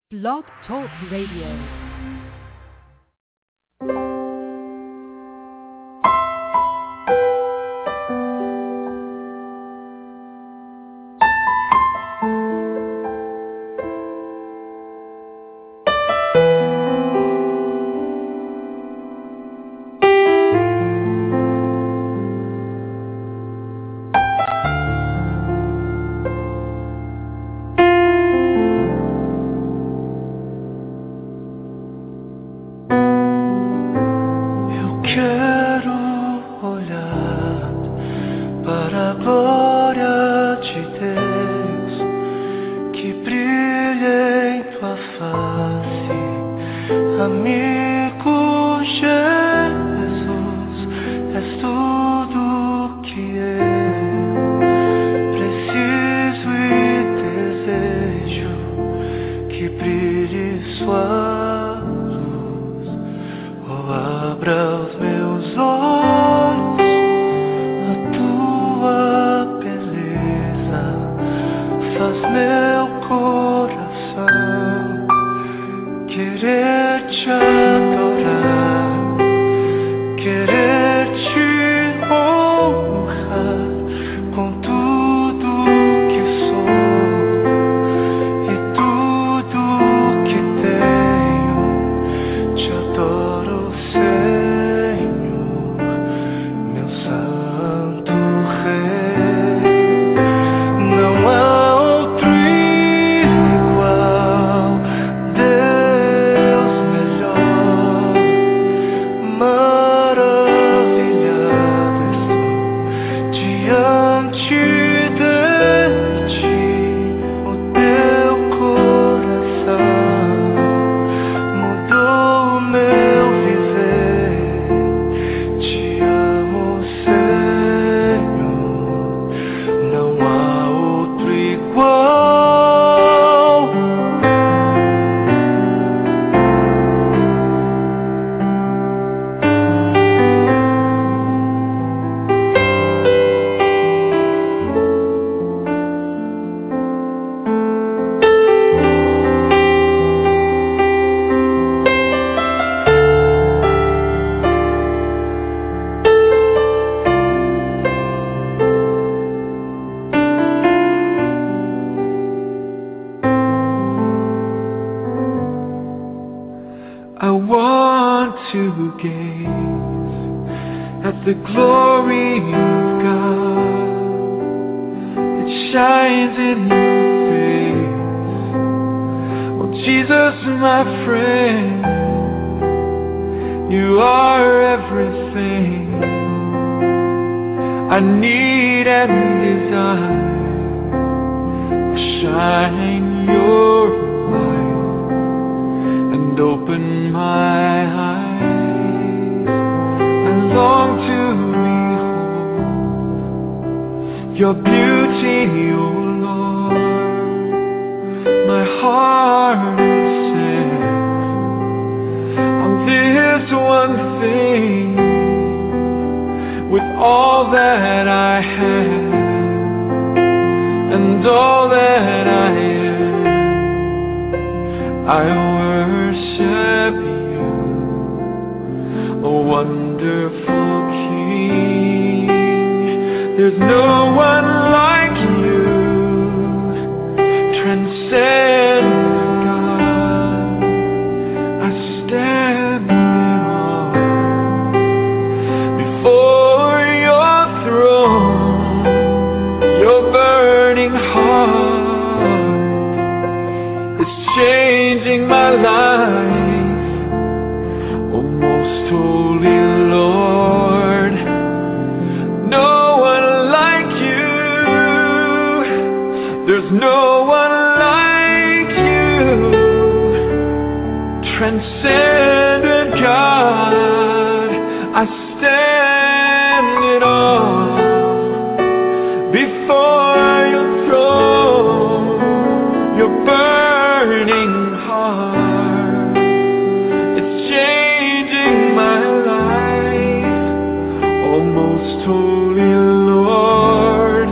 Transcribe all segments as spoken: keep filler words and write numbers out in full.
Blog Talk Radio.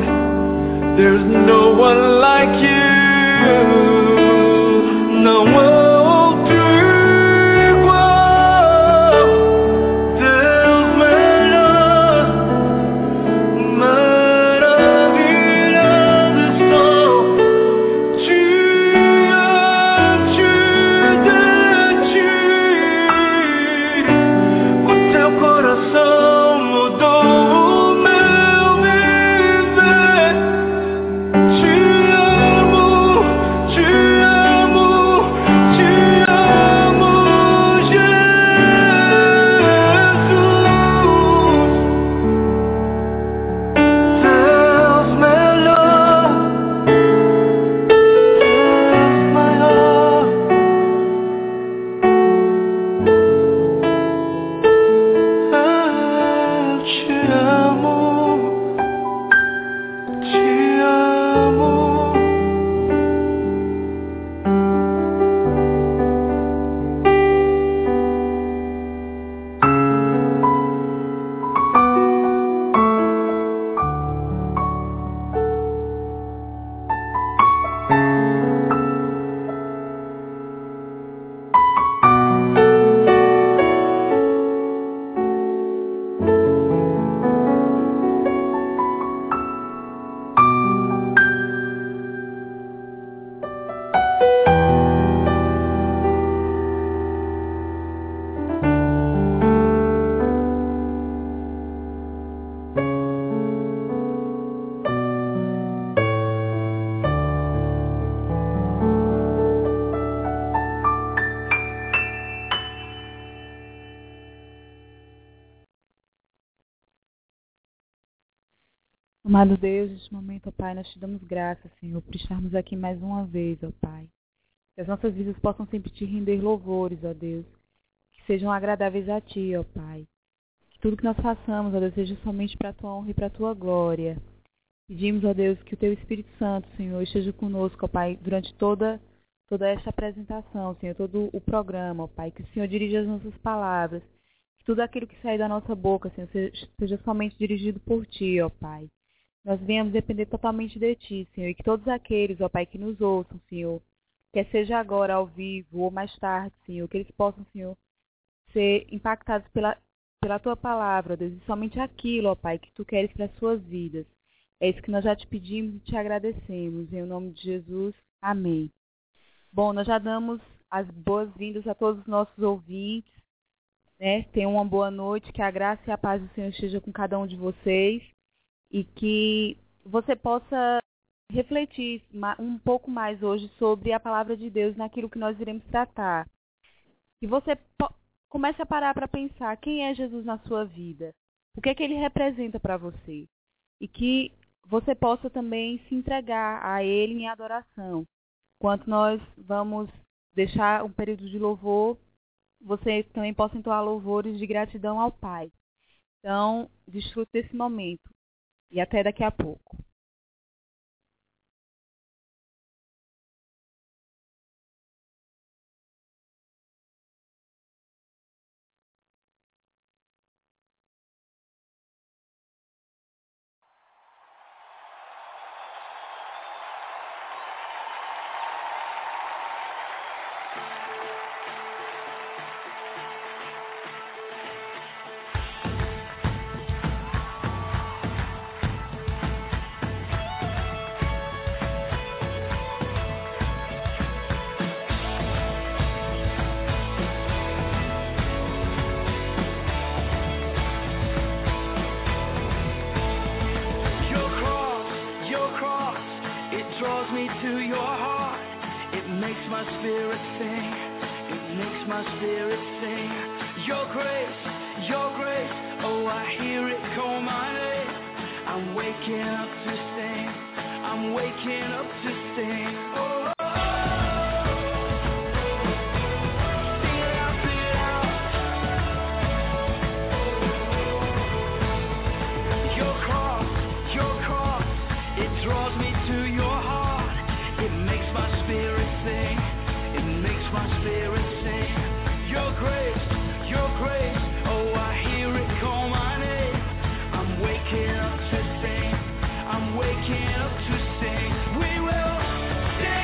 There's no one like you, no one. Amado Deus, neste momento, ó Pai, nós te damos graças, Senhor, por estarmos aqui mais uma vez, ó Pai. Que as nossas vidas possam sempre te render louvores, ó Deus. Que sejam agradáveis a Ti, ó Pai. Que tudo que nós façamos, ó Deus, seja somente para a Tua honra e para a Tua glória. Pedimos, ó Deus, que o Teu Espírito Santo, Senhor, esteja conosco, ó Pai, durante toda, toda esta apresentação, Senhor, todo o programa, ó Pai. Que o Senhor dirija as nossas palavras. Que tudo aquilo que sair da nossa boca, Senhor, seja, seja somente dirigido por Ti, ó Pai. Nós venhamos depender totalmente de Ti, Senhor, e que todos aqueles, ó Pai, que nos ouçam, Senhor, quer seja agora ao vivo ou mais tarde, Senhor, que eles possam, Senhor, ser impactados pela, pela Tua palavra, ó Deus, e somente aquilo, ó Pai, que Tu queres para as suas vidas. É isso que nós já te pedimos e te agradecemos. Em nome de Jesus, amém. Bom, nós já damos as boas-vindas a todos os nossos ouvintes, né? Tenham uma boa noite, que a graça e a paz do Senhor esteja com cada um de vocês. E que você possa refletir um pouco mais hoje sobre a palavra de Deus naquilo que nós iremos tratar. Que você comece a parar para pensar quem é Jesus na sua vida, o que é que ele representa para você. E que você possa também se entregar a ele em adoração. Enquanto nós vamos deixar um período de louvor, você também possa entoar louvores de gratidão ao Pai. Então, desfrute desse momento. E até daqui a pouco. Waking up to sing, we will sing.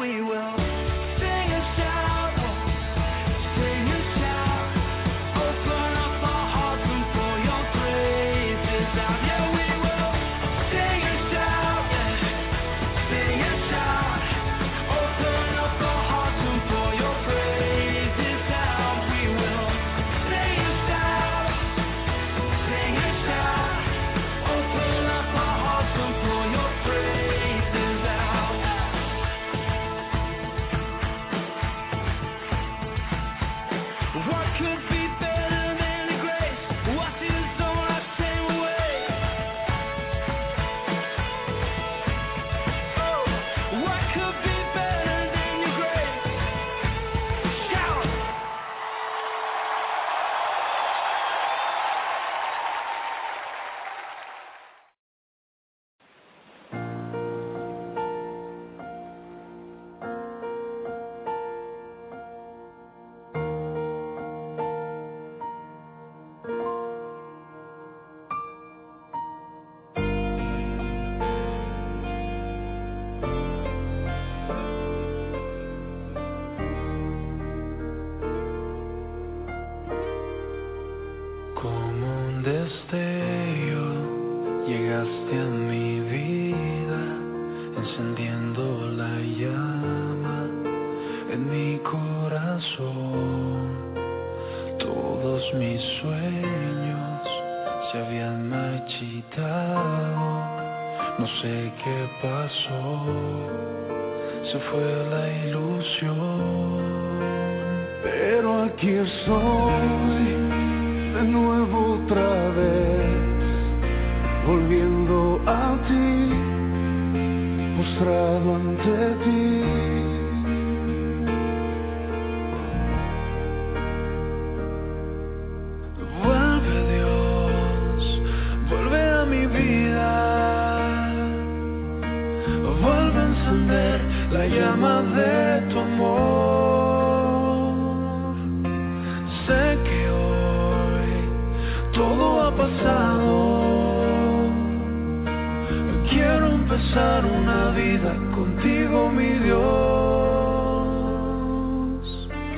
we will sing and shout, sing and shout, open up our hearts and pour your praises out. Yeah, we will sing and shout, yeah, sing and shout, open up our hearts and pour your praises out. We will sing and shout, sing and shout, open up our hearts and pour your praises out. What could be better than the grace? What is all I say away? Oh, what could be better than your grace? Shout! Como un destello llegaste a mi vida, encendiendo la llama en mi corazón. Todos mis sueños se habían marchitado, no sé qué pasó, se fue la ilusión, pero aquí estoy de nuevo otra vez, volviendo a ti, postrado ante ti. Vuelve Dios, vuelve a mi vida, vuelve a encender la llama de tu amor. Sé que hoy todo ha pasado, quiero empezar una vida contigo, mi Dios.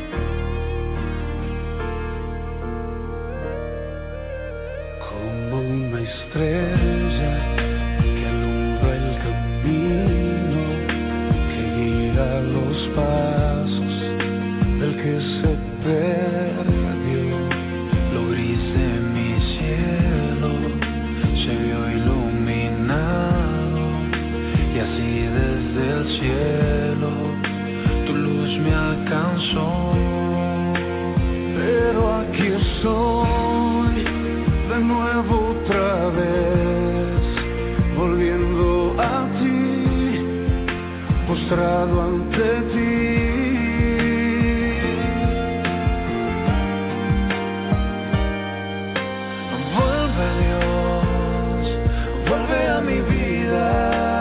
Como una estrella que alumbra el camino, que guía los pasos del que se perdió. Lo gris de mi cielo se vio iluminado, y así desde el cielo tu luz me alcanzó. Pero aquí estoy de nuevo otra vez, volviendo a ti, postrado ante ti. Vuelve Dios, vuelve a mi vida,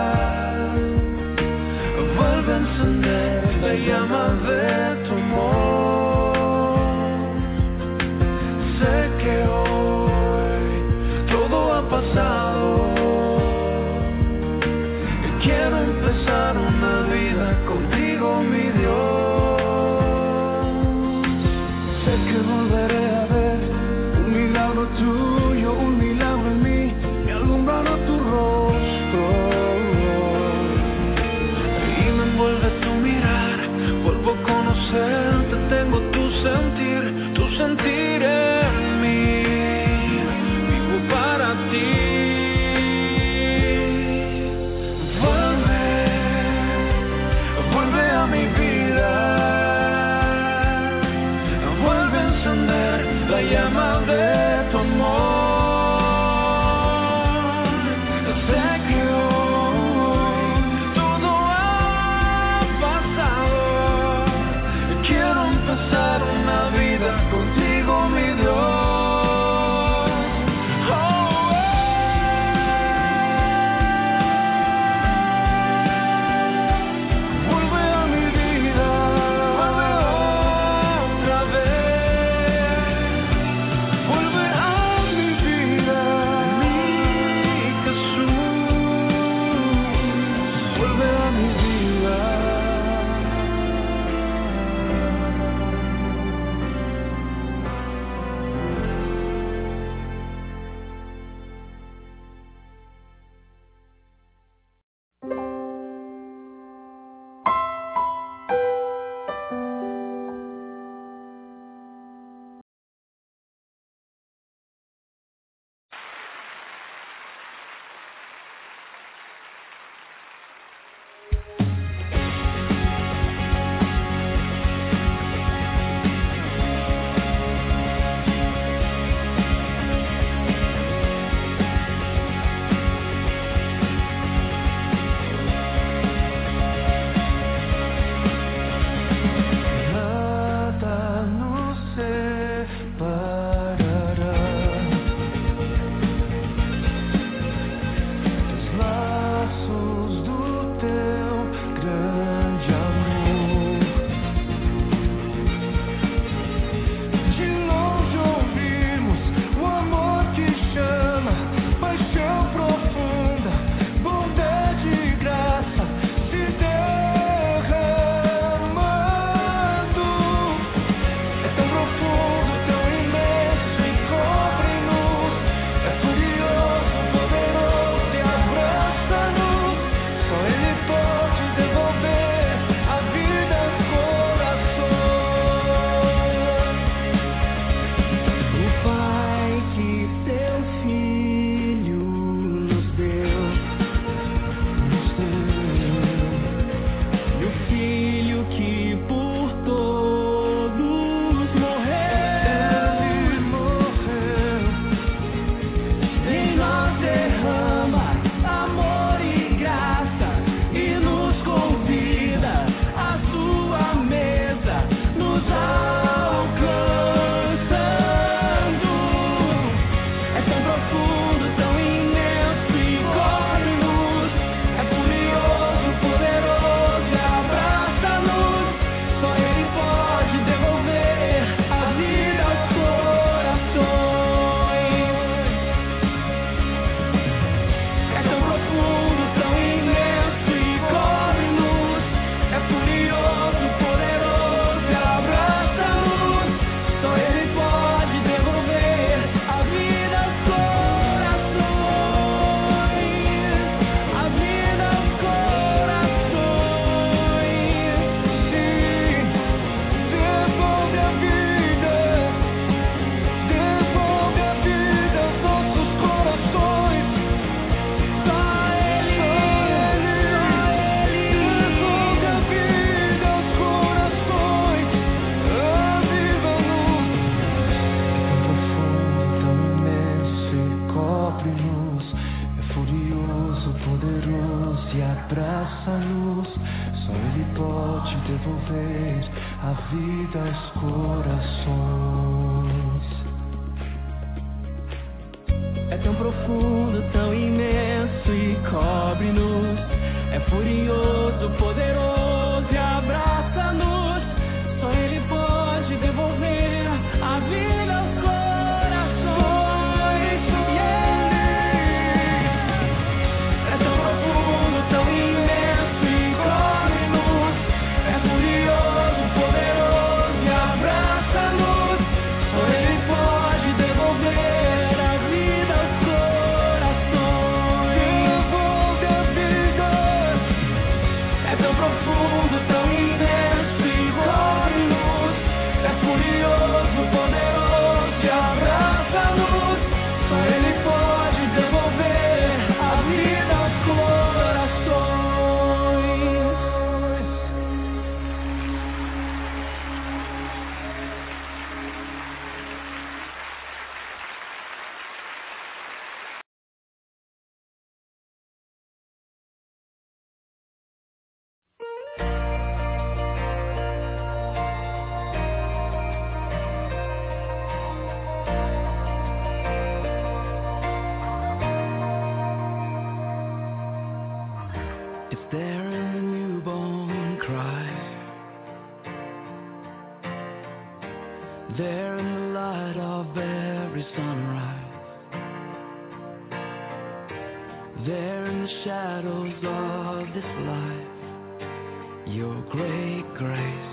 vuelve a encender la llama de tu amor. Sé que hoy todo ha pasado, y quiero empezar una vida contigo, mi Dios. Sé que volveré a ver un milagro tuyo, un milagro en mí, me alumbrará tu rostro y me envuelve tu mirar. Vuelvo con pode devolver a vida aos corações. É tão profundo, tão imenso e cobre-nos. É furioso, poderoso e abraça-nos. Só Ele pode devolver a vida aos corações. Yeah. É tão profundo, tão imenso e cobre-nos. É furioso, poderoso e abraça-nos. Só Ele pode devolver a vida aos corações. Devolve a vida. É tão profundo, tão imenso e cobre-nos. É furioso, poderoso e abraça-nos. Só Ele pode devolver a vida aos corações. It's there in the newborn cry, there in the light of every sunrise, there in the shadows of this life, your great grace.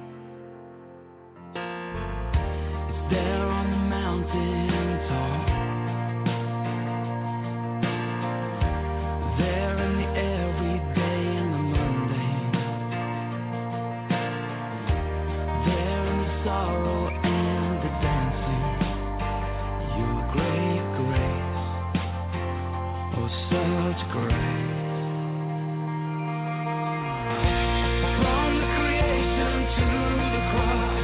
It's there on the mountain top, there in the everyday and the mundane, there in the sorrow and the dancing, your great grace, oh such grace. From the creation to the cross,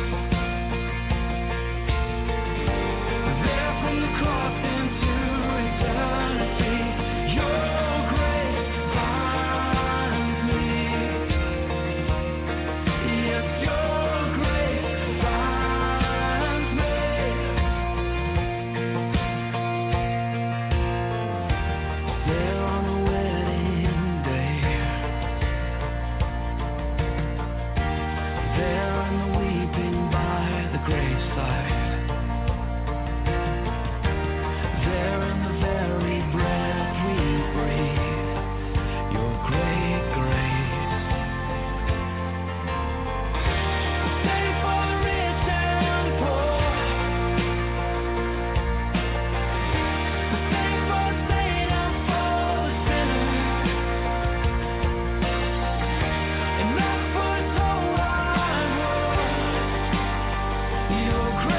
there from the cross into eternity, your grace finds me. Yes, your grace finds me. There on the wedding day, there in the weeping by the graveside, there in the very breath we breathe, your great grace. Save for the rich and poor, save for the saint and for the sinner, and not for the whole wide world, your grace.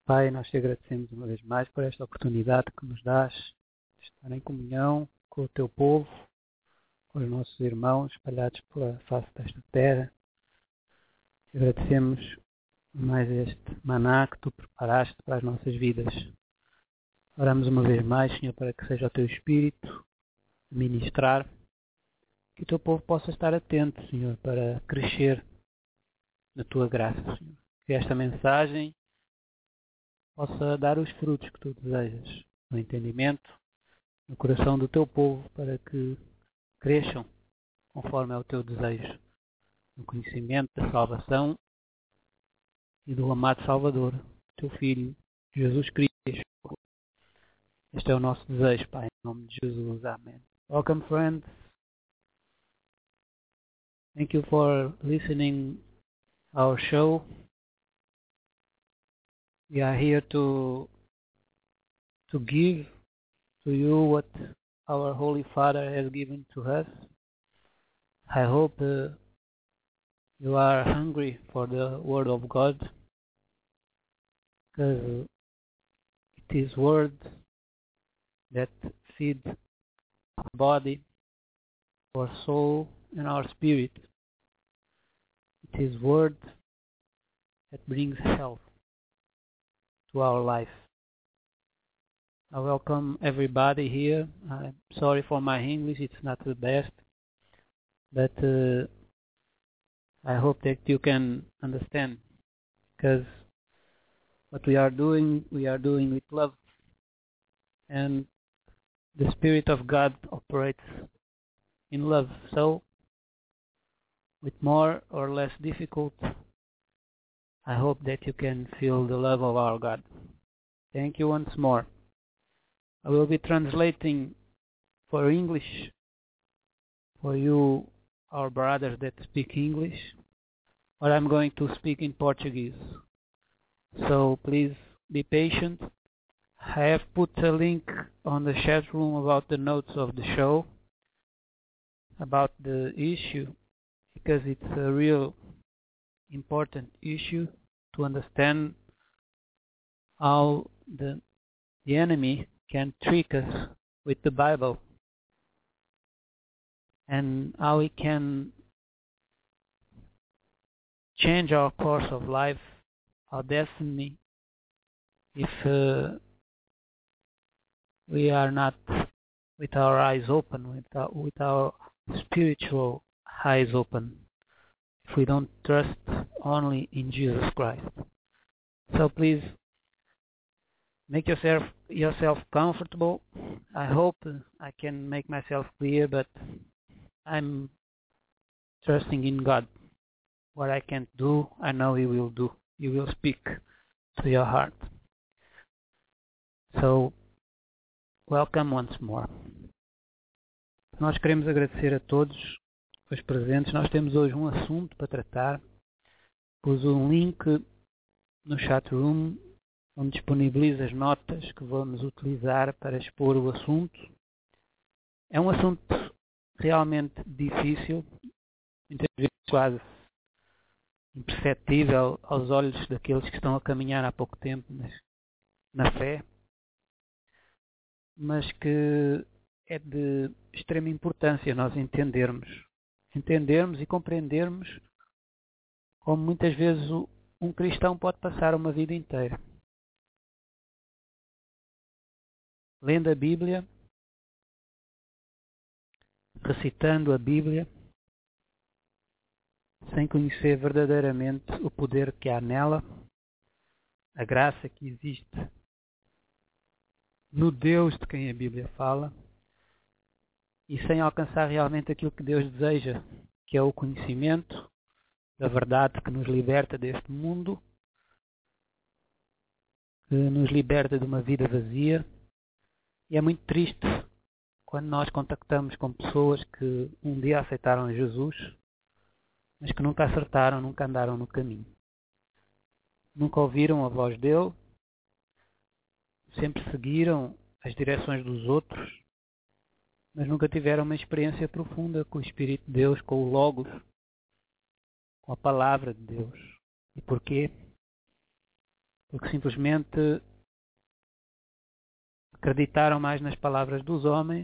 Pai, nós te agradecemos uma vez mais por esta oportunidade que nos dás de estar em comunhão com o teu povo, com os nossos irmãos espalhados pela face desta terra. Te agradecemos mais este maná que tu preparaste para as nossas vidas. Oramos uma vez mais, Senhor, para que seja o teu Espírito a ministrar, que o teu povo possa estar atento, Senhor, para crescer na tua graça, Senhor. Que esta mensagem possa dar os frutos que tu desejas, no entendimento, no coração do teu povo, para que cresçam conforme é o teu desejo, no conhecimento da salvação e do amado Salvador, teu Filho, Jesus Cristo. Este é o nosso desejo, Pai, em nome de Jesus. Amém. Welcome, friends. Thank you for listening our show. We are here to to give to you what our Holy Father has given to us. I hope uh, you are hungry for the Word of God, because it is Word that feeds our body, our soul, and our spirit. It is Word that brings health to our life. I welcome everybody here. I'm sorry for my English, it's not the best, but uh, I hope that you can understand, because what we are doing, we are doing with love, and the Spirit of God operates in love. So, with more or less difficult, I hope that you can feel the love of our God. Thank you once more. I will be translating for English for you, our brothers that speak English, or I'm going to speak in Portuguese. So please be patient. I have put a link on the chat room about the notes of the show, about the issue, because it's a real important issue to understand how the, the enemy can trick us with the Bible, and how he can change our course of life, our destiny, if uh, we are not with our eyes open, with our, with our spiritual eyes open, if we don't trust only in Jesus Christ. So please make yourself yourself comfortable. I hope I can make myself clear, but I'm trusting in God. What I can't do, I know He will do. He will speak to your heart. So, welcome once more. Nós queremos agradecer a todos os presentes. Nós temos hoje um assunto para tratar. Pus um link no chat room onde disponibiliza as notas que vamos utilizar para expor o assunto. É um assunto realmente difícil, muitas vezes quase imperceptível aos olhos daqueles que estão a caminhar há pouco tempo na fé, mas que é de extrema importância nós entendermos, entendermos e compreendermos como muitas vezes um cristão pode passar uma vida inteira lendo a Bíblia, recitando a Bíblia, sem conhecer verdadeiramente o poder que há nela, a graça que existe no Deus de quem a Bíblia fala, e sem alcançar realmente aquilo que Deus deseja, que é o conhecimento da verdade que nos liberta deste mundo, que nos liberta de uma vida vazia. E é muito triste quando nós contactamos com pessoas que um dia aceitaram Jesus, mas que nunca acertaram, nunca andaram no caminho. Nunca ouviram a voz dele, sempre seguiram as direções dos outros, mas nunca tiveram uma experiência profunda com o Espírito de Deus, com o Logos, com a Palavra de Deus. E porquê? porque simplesmente acreditaram mais nas palavras dos homens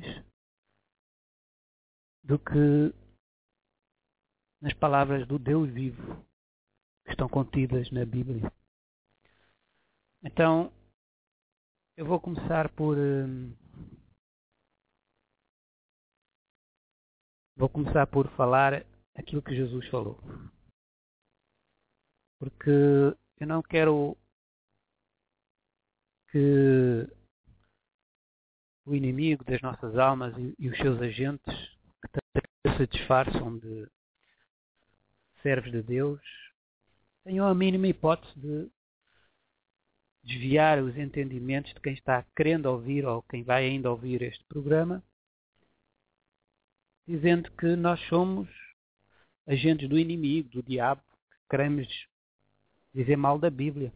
do que nas palavras do Deus vivo que estão contidas na Bíblia. Então, eu vou começar por hum, vou começar por falar aquilo que Jesus falou, porque eu não quero que o inimigo das nossas almas e, e os seus agentes que se disfarçam de servos de Deus tenham a mínima hipótese de desviar os entendimentos de quem está querendo ouvir ou quem vai ainda ouvir este programa, dizendo que nós somos agentes do inimigo, do diabo, que queremos dizer mal da Bíblia.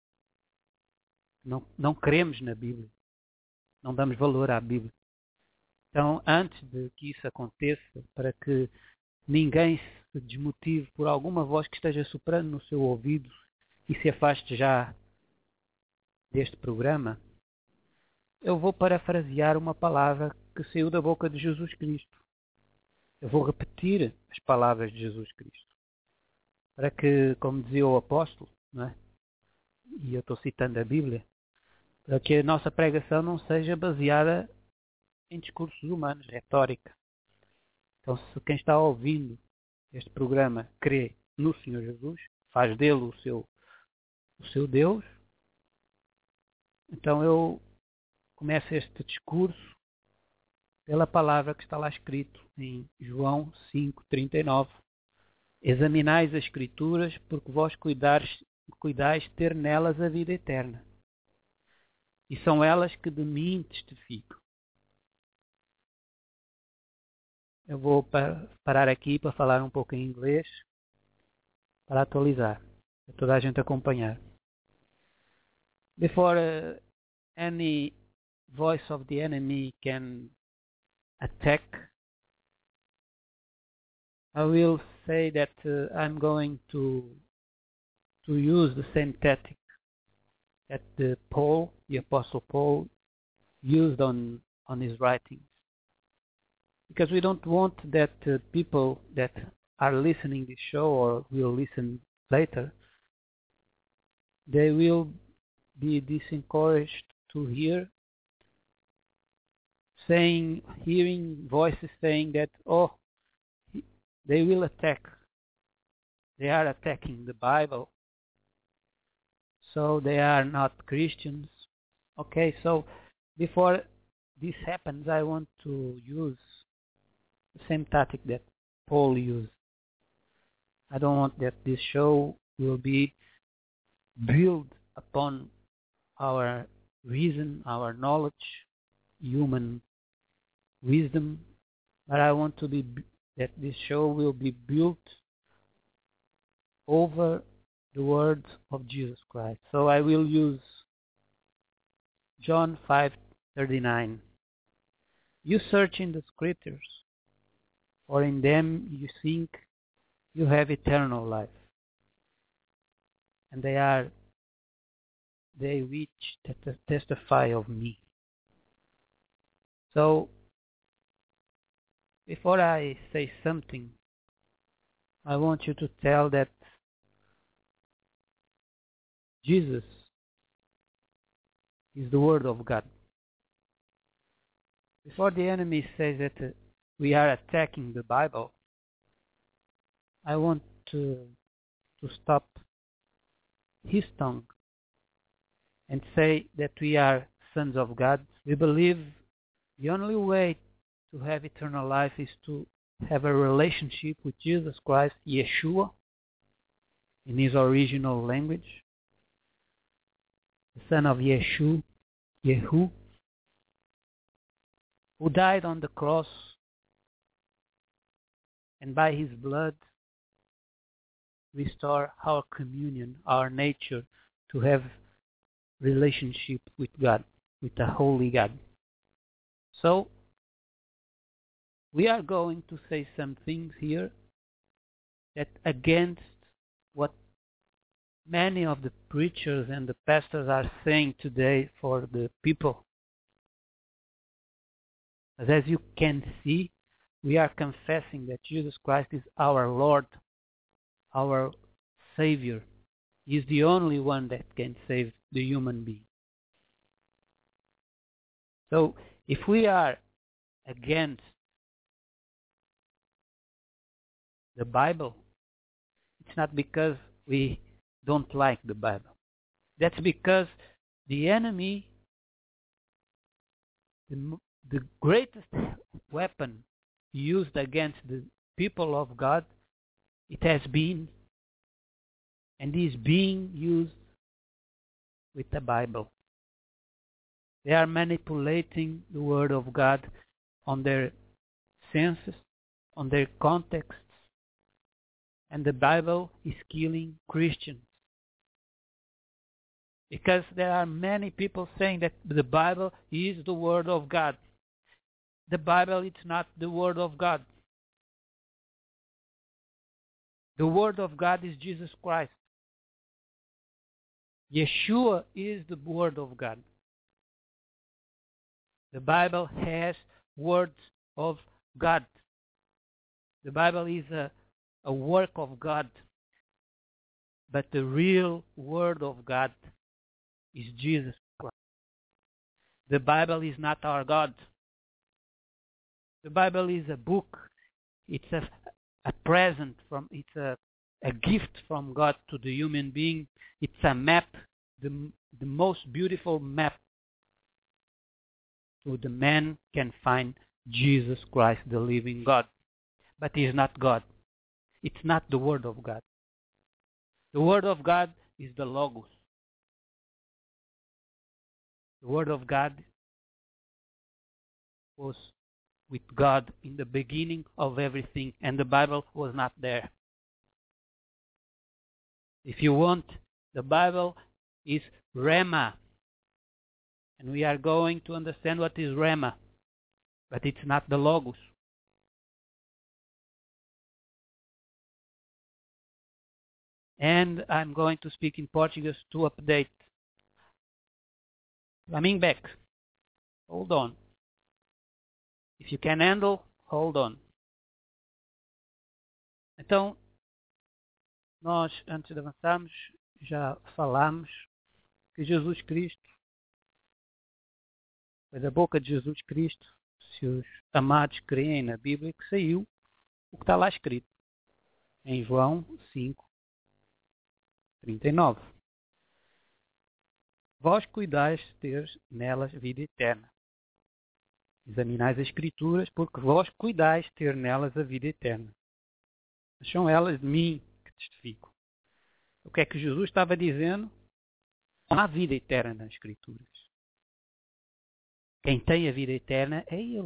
Não, não cremos na Bíblia. Não damos valor à Bíblia. Então, antes de que isso aconteça, para que ninguém se desmotive por alguma voz que esteja soprando no seu ouvido e se afaste já deste programa, eu vou parafrasear uma palavra que saiu da boca de Jesus Cristo. Eu vou repetir as palavras de Jesus Cristo. Para que, como dizia o apóstolo, não é? E eu estou citando a Bíblia, para que a nossa pregação não seja baseada em discursos humanos, retórica. Então, se quem está ouvindo este programa crê no Senhor Jesus, faz dele o seu, o seu Deus, então eu começo este discurso pela palavra que está lá escrito em João cinco, trinta e nove. Examinais as Escrituras, porque vós cuidares, cuidais ter nelas a vida eterna. E são elas que de mim testificam. Eu vou parar aqui para falar um pouco em inglês, para atualizar, para toda a gente acompanhar. Before uh, any voice of the enemy can attack, I will say that uh, I'm going to to use the same tactic that the Paul, the Apostle Paul, used on on his writings, because we don't want that uh, people that are listening this show or will listen later, they will be disencouraged to hear saying, hearing voices saying that, oh, they will attack. They are attacking the Bible. So they are not Christians. Okay, so before this happens, I want to use the same tactic that Paul used. I don't want that this show will be built upon our reason, our knowledge, human wisdom, but I want to be that this show will be built over the words of Jesus Christ. So I will use John five thirty-nine. You search in the scriptures, for in them you think you have eternal life, and they are they which testify of me. So, before I say something, I want you to tell that Jesus is the Word of God. Before the enemy says that uh, we are attacking the Bible, I want to, to stop his tongue and say that we are sons of God. We believe the only way to have eternal life is to have a relationship with Jesus Christ, Yeshua, in his original language, the son of Yeshu, Yehu, who died on the cross, and by his blood restore our communion, our nature, to have relationship with God, with the Holy God. So, we are going to say some things here that against what many of the preachers and the pastors are saying today for the people. But as you can see, we are confessing that Jesus Christ is our Lord, our Savior. He is the only one that can save the human being. So if we are against the Bible, it's not because we don't like the Bible. That's because the enemy, the, the greatest weapon used against the people of God, it has been and is being used with the Bible. They are manipulating the Word of God on their senses, on their contexts, and the Bible is killing Christians. Because there are many people saying that the Bible is the Word of God. The Bible is not the Word of God. The Word of God is Jesus Christ. Yeshua is the Word of God. The Bible has words of God. The Bible is a, a work of God. But the real Word of God is Jesus Christ. The Bible is not our God. The Bible is a book. It's a, a present from, it's a, a gift from God to the human being. It's a map, the, the most beautiful map. So the man can find Jesus Christ, the living God. But he is not God. It's not the Word of God. The Word of God is the Logos. The Word of God was with God in the beginning of everything, and the Bible was not there. If you want, the Bible is Rhema. And we are going to understand what is Rhema. But it's not the Logos. And I'm going to speak in Portuguese to update. Coming back. Hold on. If you can handle, hold on. Então, nós, antes de avançarmos, já falámos que Jesus Cristo, foi da boca de Jesus Cristo, se os amados creem na Bíblia, que saiu o que está lá escrito, em João cinco, trinta e nove. Vós cuidais de ter nelas vida eterna. Examinais as Escrituras, porque vós cuidais de ter nelas a vida eterna. Mas são elas de mim que testificam. O que é que Jesus estava dizendo? Não há vida eterna nas Escrituras. Quem tem a vida eterna é Ele.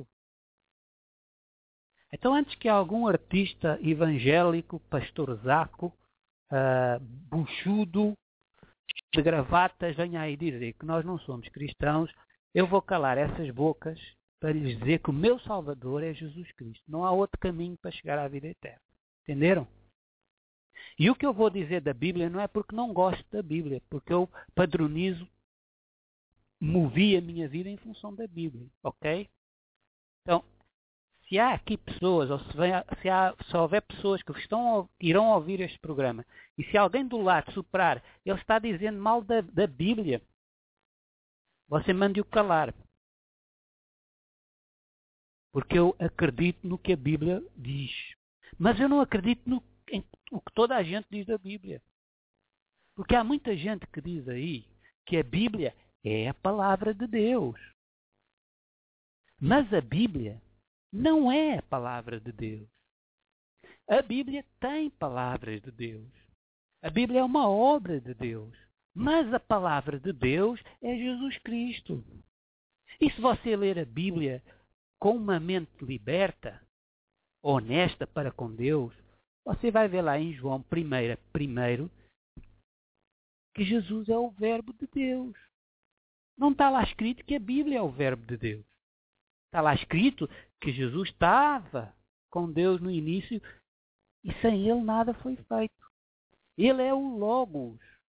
Então, antes que algum artista evangélico, pastorzaco, uh, buchudo, de gravatas, venha aí dizer que nós não somos cristãos, eu vou calar essas bocas para lhes dizer que o meu Salvador é Jesus Cristo. Não há outro caminho para chegar à vida eterna. Entenderam? E o que eu vou dizer da Bíblia não é porque não gosto da Bíblia, porque eu padronizo, movi a minha vida em função da Bíblia, ok? Então, se há aqui pessoas, ou se, vem, se, há, se houver pessoas que estão, irão ouvir este programa, e se alguém do lado superar, ele está dizendo mal da, da Bíblia, você mande-o calar. Porque eu acredito no que a Bíblia diz. Mas eu não acredito no em, o que toda a gente diz da Bíblia. Porque há muita gente que diz aí que a Bíblia é a palavra de Deus. Mas a Bíblia não é a palavra de Deus. A Bíblia tem palavras de Deus. A Bíblia é uma obra de Deus. Mas a palavra de Deus é Jesus Cristo. E se você ler a Bíblia com uma mente liberta, honesta para com Deus, você vai ver lá em João primeiro, primeiro que Jesus é o verbo de Deus. Não está lá escrito que a Bíblia é o verbo de Deus. Está lá escrito que Jesus estava com Deus no início e sem Ele nada foi feito. Ele é o Logos.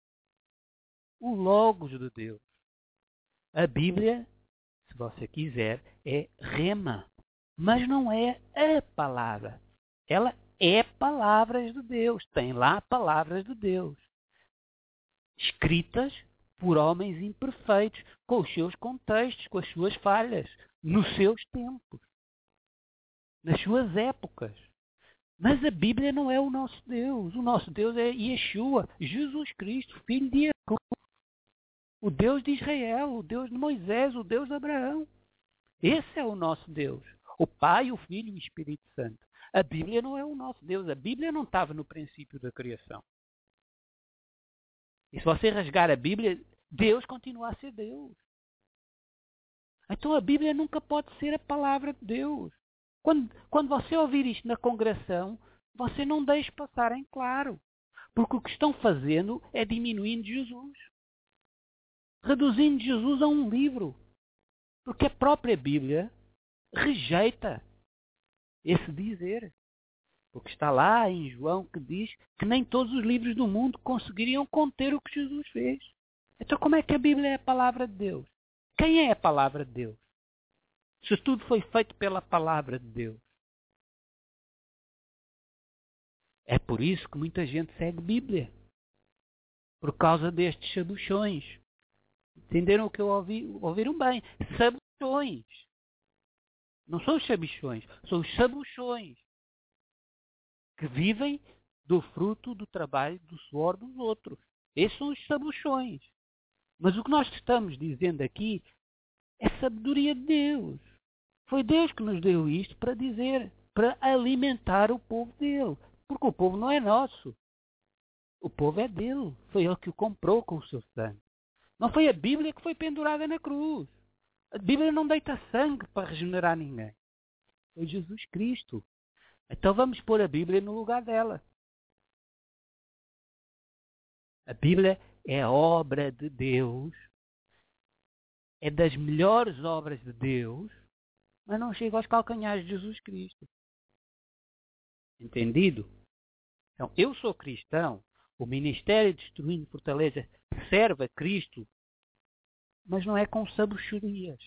o Logos de Deus. A Bíblia, se você quiser, é rema, mas não é a palavra. Ela é palavras de Deus, tem lá palavras de Deus, escritas por homens imperfeitos, com os seus contextos, com as suas falhas, nos seus tempos, nas suas épocas. Mas a Bíblia não é o nosso Deus. O nosso Deus é Yeshua, Jesus Cristo, filho de Jacó, o Deus de Israel, o Deus de Moisés, o Deus de Abraão. Esse é o nosso Deus. O Pai, o Filho e o Espírito Santo. A Bíblia não é o nosso Deus. A Bíblia não estava no princípio da criação. E se você rasgar a Bíblia, Deus continua a ser Deus. Então a Bíblia nunca pode ser a palavra de Deus. Quando, quando você ouvir isto na congregação, você não deixe passar em claro. Porque o que estão fazendo é diminuindo Jesus. Reduzindo Jesus a um livro. Porque a própria Bíblia rejeita esse dizer. Porque está lá em João que diz que nem todos os livros do mundo conseguiriam conter o que Jesus fez. Então como é que a Bíblia é a palavra de Deus? Quem é a palavra de Deus? Se tudo foi feito pela palavra de Deus. É por isso que muita gente segue Bíblia. Por causa destes sabuchões. Entenderam o que eu ouvi? Ouviram bem? Sabuchões. Não são os sabichões, são os sabuchões. Que vivem do fruto do trabalho, do suor dos outros. Esses são os sabuchões. Mas o que nós estamos dizendo aqui é sabedoria de Deus. Foi Deus que nos deu isto para dizer, para alimentar o povo dele. Porque o povo não é nosso. O povo é dele. Foi ele que o comprou com o seu sangue. Não foi a Bíblia que foi pendurada na cruz. A Bíblia não deita sangue para regenerar ninguém. Foi Jesus Cristo. Então vamos pôr a Bíblia no lugar dela. A Bíblia é a obra de Deus. É das melhores obras de Deus. Mas não chega aos calcanhares de Jesus Cristo. Entendido? Então, eu sou cristão. O Ministério Destruindo Fortaleza serve a Cristo. Mas não é com sabuchorias.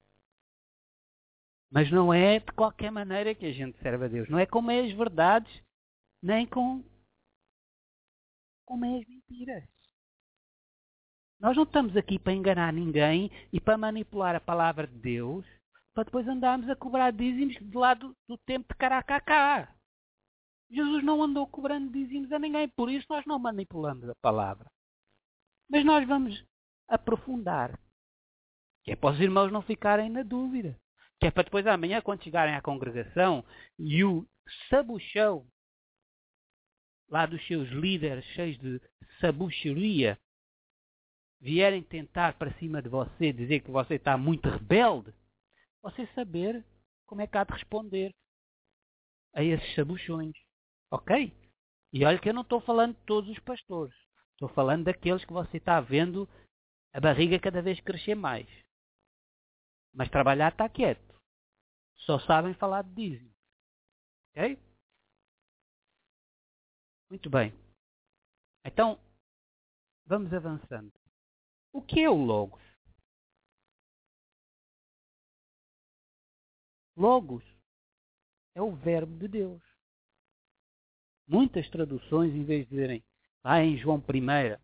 Mas não é de qualquer maneira que a gente serve a Deus. Não é com meias verdades, nem com, com meias mentiras. Nós não estamos aqui para enganar ninguém e para manipular a palavra de Deus, para depois andarmos a cobrar dízimos de lá do, do tempo de Caracacá. Jesus não andou cobrando dízimos a ninguém, por isso nós não manipulamos a palavra. Mas nós vamos aprofundar, que é para os irmãos não ficarem na dúvida. Que é para depois amanhã, quando chegarem à congregação, e o sabuchão, lá dos seus líderes cheios de sabucharia, vierem tentar para cima de você, dizer que você está muito rebelde, você saber como é que há de responder a esses sabuchões. Ok? E olha que eu não estou falando de todos os pastores. Estou falando daqueles que você está vendo a barriga cada vez crescer mais. Mas trabalhar está quieto. Só sabem falar de dízimo. Ok? Muito bem. Então, vamos avançando. O que é o Logos? Logos é o verbo de Deus. Muitas traduções, em vez de dizerem lá em João primeiro,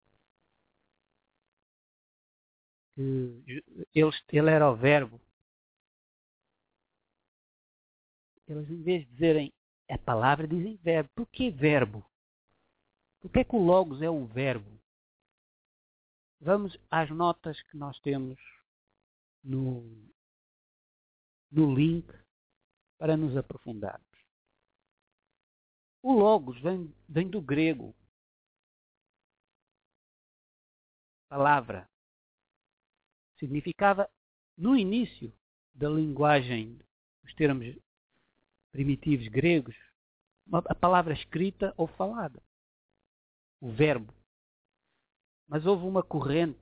que ele, ele era o verbo, eles em vez de dizerem a palavra, dizem verbo. Por que verbo? Por que é que o Logos é um verbo? Vamos às notas que nós temos no, no link para nos aprofundarmos. O Logos vem, vem do grego. Palavra. Significava, no início da linguagem, os termos primitivos gregos, uma, a palavra escrita ou falada. O verbo. Mas houve uma corrente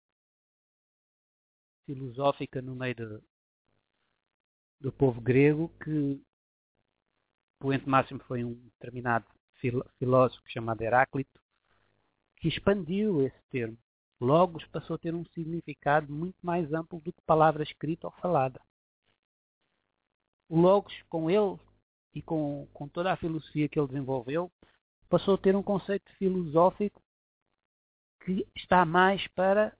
filosófica no meio do, do povo grego que o poente máximo foi um determinado filósofo chamado Heráclito, que expandiu esse termo. Logos passou a ter um significado muito mais amplo do que palavra escrita ou falada. O Logos, com ele e com, com toda a filosofia que ele desenvolveu, passou a ter um conceito filosófico que está mais para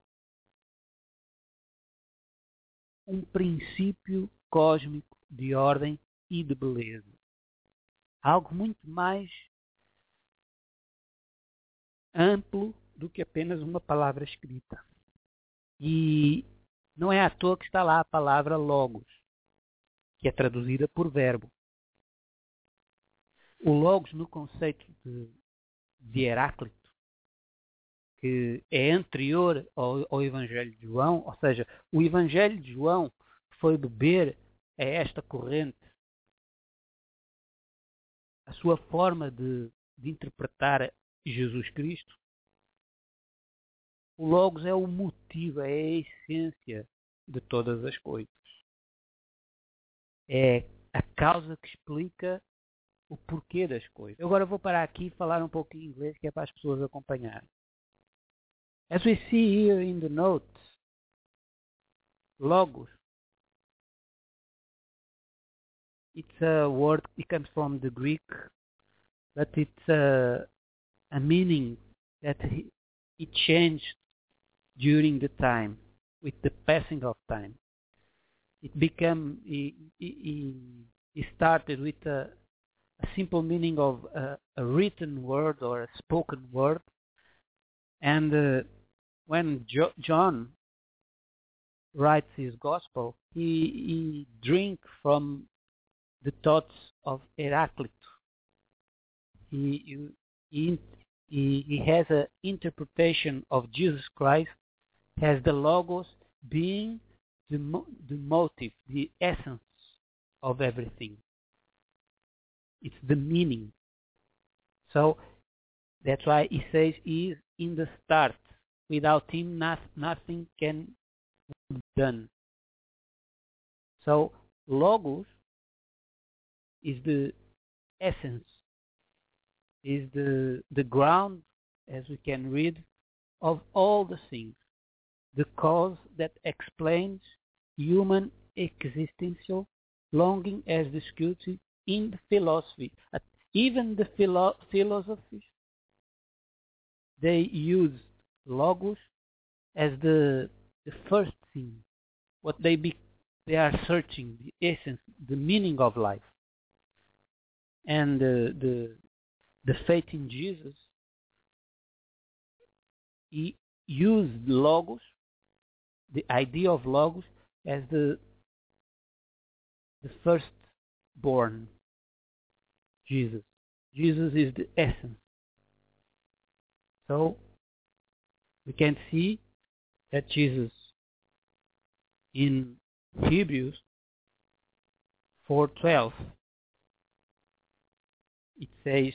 um princípio cósmico de ordem e de beleza. Algo muito mais amplo do que apenas uma palavra escrita. E não é à toa que está lá a palavra logos, que é traduzida por verbo. O logos, no conceito de, de Heráclito, que é anterior ao, ao Evangelho de João, ou seja, o Evangelho de João foi beber a esta corrente. A sua forma de, de interpretar Jesus Cristo. O Logos é o motivo, é a essência de todas as coisas. É a causa que explica o porquê das coisas. Eu agora vou parar aqui e falar um pouquinho em inglês, que é para as pessoas acompanharem. As we see here in the notes, Logos, it's a word, it comes from the Greek, but it's a, a meaning that it changed during the time, with the passing of time. It became, it, it, it started with a, a simple meaning of a, a written word or a spoken word. And uh, when jo- John writes his gospel, he, he drinks from the thoughts of Heraclitus. He, he, he, he has an interpretation of Jesus Christ as the Logos being the, mo- the motive, the essence of everything. It's the meaning. So that's why he says he is in the start. Without him, not, nothing can be done. So Logos is the essence, is the the ground, as we can read, of all the things, the cause that explains human existential longing as discussed in the philosophy. Even the philo- philosophers, they use Logos as the the first thing, what they be, they are searching, the essence, the meaning of life. And uh, the the faith in Jesus, he used Logos, the idea of Logos, as the the firstborn. Jesus. Jesus is the essence. So we can see that Jesus in Hebrews four twelve, it says,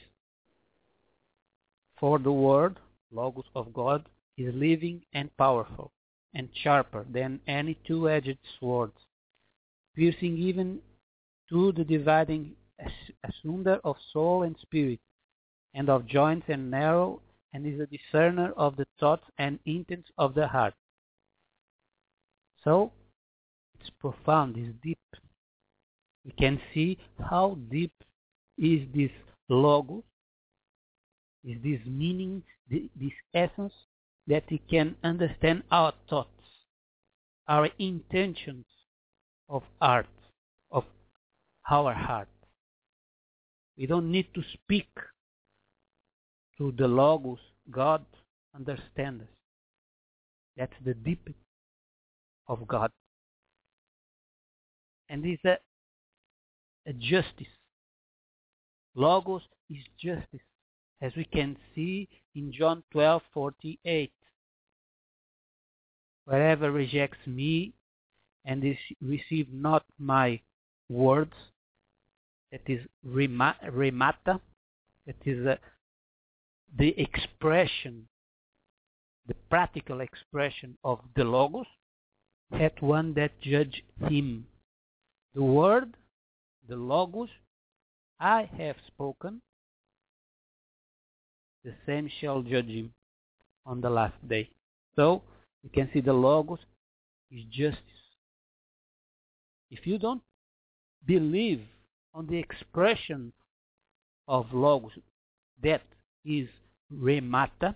"For the word, Logos of God, is living and powerful, and sharper than any two-edged sword, piercing even to the dividing asunder of soul and spirit, and of joints and marrow, and is a discerner of the thoughts and intents of the heart." So, it's profound, it's deep. We can see how deep is this Logos, is this meaning, this essence, that we can understand our thoughts, our intentions of art, of our heart. We don't need to speak to the Logos. God understands us. That's the deep of God. And it's a, a justice. Logos is justice, as we can see in John twelve forty-eight. "Wherever rejects me and is receive not my words," that is remata, that is a, the expression, the practical expression of the Logos, that one that judge him. The word, the Logos, I have spoken, the same shall judge him on the last day. So, you can see the logos is justice. If you don't believe on the expression of logos, that is rhemata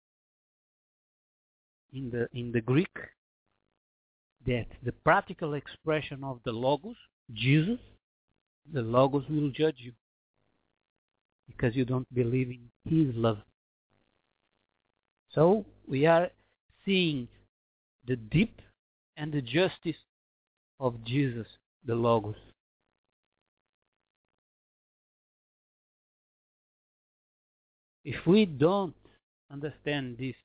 in the in the Greek, that the practical expression of the logos, Jesus, the logos will judge you because you don't believe in his love. So we are seeing the deep and the justice of Jesus, the logos. If we don't understand this,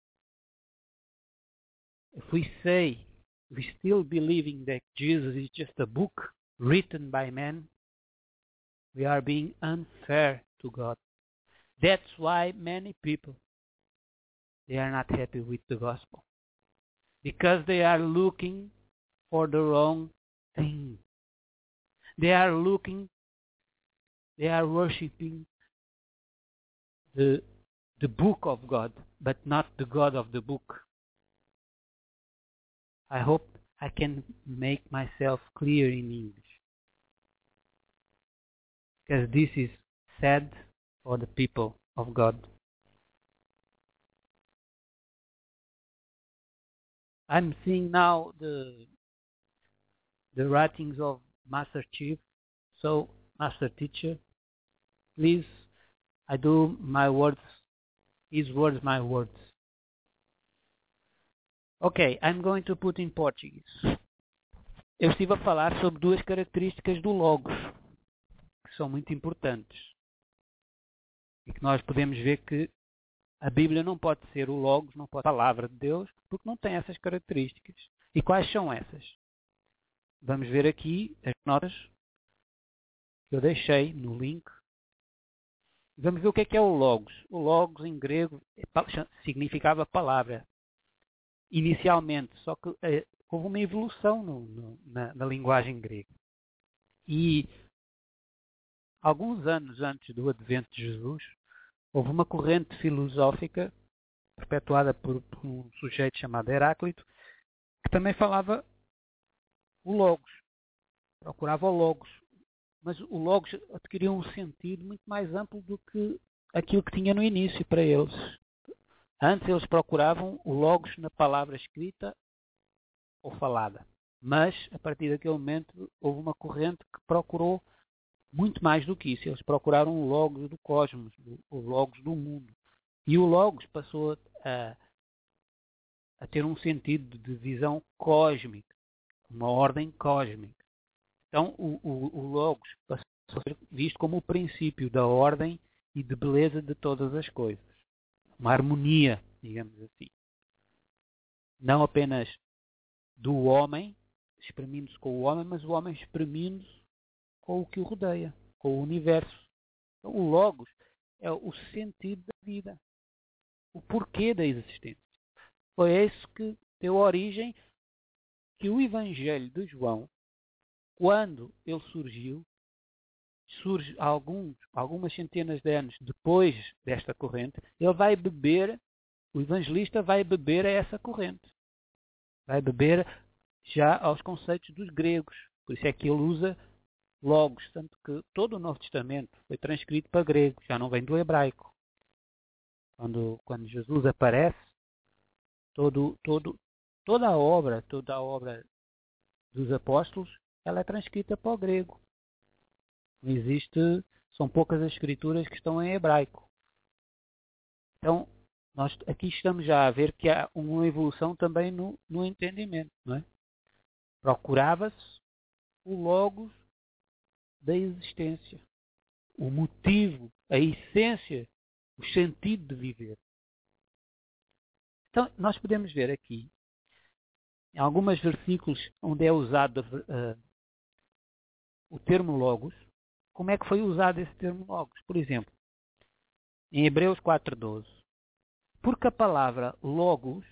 if we say we still believing that Jesus is just a book written by men, we are being unfair to God. That's why many people, they are not happy with the gospel. Because they are looking for the wrong thing. They are looking, they are worshipping the, the book of God, but not the God of the book. I hope I can make myself clear in English. Because this is sad for the people of God. I'm seeing now the the writings of Master Chief. So, Master Teacher, please, I do my words, his words, my words. Ok, I'm going to put in Portuguese. Eu estive a falar sobre duas características do Logos, que são muito importantes. E que nós podemos ver que a Bíblia não pode ser o Logos, não pode ser a palavra de Deus, porque não tem essas características. E quais são essas? Vamos ver aqui as notas que eu deixei no link. Vamos ver o que é que é o Logos. O Logos em grego significava palavra. Inicialmente, só que eh, houve uma evolução no, no, na, na linguagem grega. E alguns anos antes do advento de Jesus, houve uma corrente filosófica perpetuada por, por um sujeito chamado Heráclito, que também falava o Logos, procurava o Logos. Mas o Logos adquiriu um sentido muito mais amplo do que aquilo que tinha no início para eles. Antes eles procuravam o Logos na palavra escrita ou falada. Mas, a partir daquele momento, houve uma corrente que procurou muito mais do que isso. Eles procuraram o Logos do cosmos, o Logos do mundo. E o Logos passou a, a ter um sentido de visão cósmica, uma ordem cósmica. Então, o, o, o Logos passou a ser visto como o princípio da ordem e de beleza de todas as coisas. Uma harmonia, digamos assim. Não apenas do homem, exprimindo-se com o homem, mas o homem exprimindo-se com o que o rodeia, com o universo. Então, o Logos é o sentido da vida, o porquê da existência. Foi isso que deu origem que o Evangelho de João, quando ele surgiu, surge alguns, algumas centenas de anos depois desta corrente, ele vai beber, o evangelista vai beber a essa corrente. Vai beber já aos conceitos dos gregos. Por isso é que ele usa Logos, tanto que todo o Novo Testamento foi transcrito para grego, já não vem do hebraico. Quando, quando Jesus aparece, todo, todo, toda a obra, toda a obra dos apóstolos, ela é transcrita para o grego. Não existe, são poucas as escrituras que estão em hebraico. Então, nós aqui estamos já a ver que há uma evolução também no, no entendimento, não é? Procurava-se o Logos da existência, o motivo, a essência, o sentido de viver. Então, nós podemos ver aqui, em alguns versículos onde é usado uh, o termo Logos, como é que foi usado esse termo Logos? Por exemplo, em Hebreus quatro doze. Porque a palavra Logos,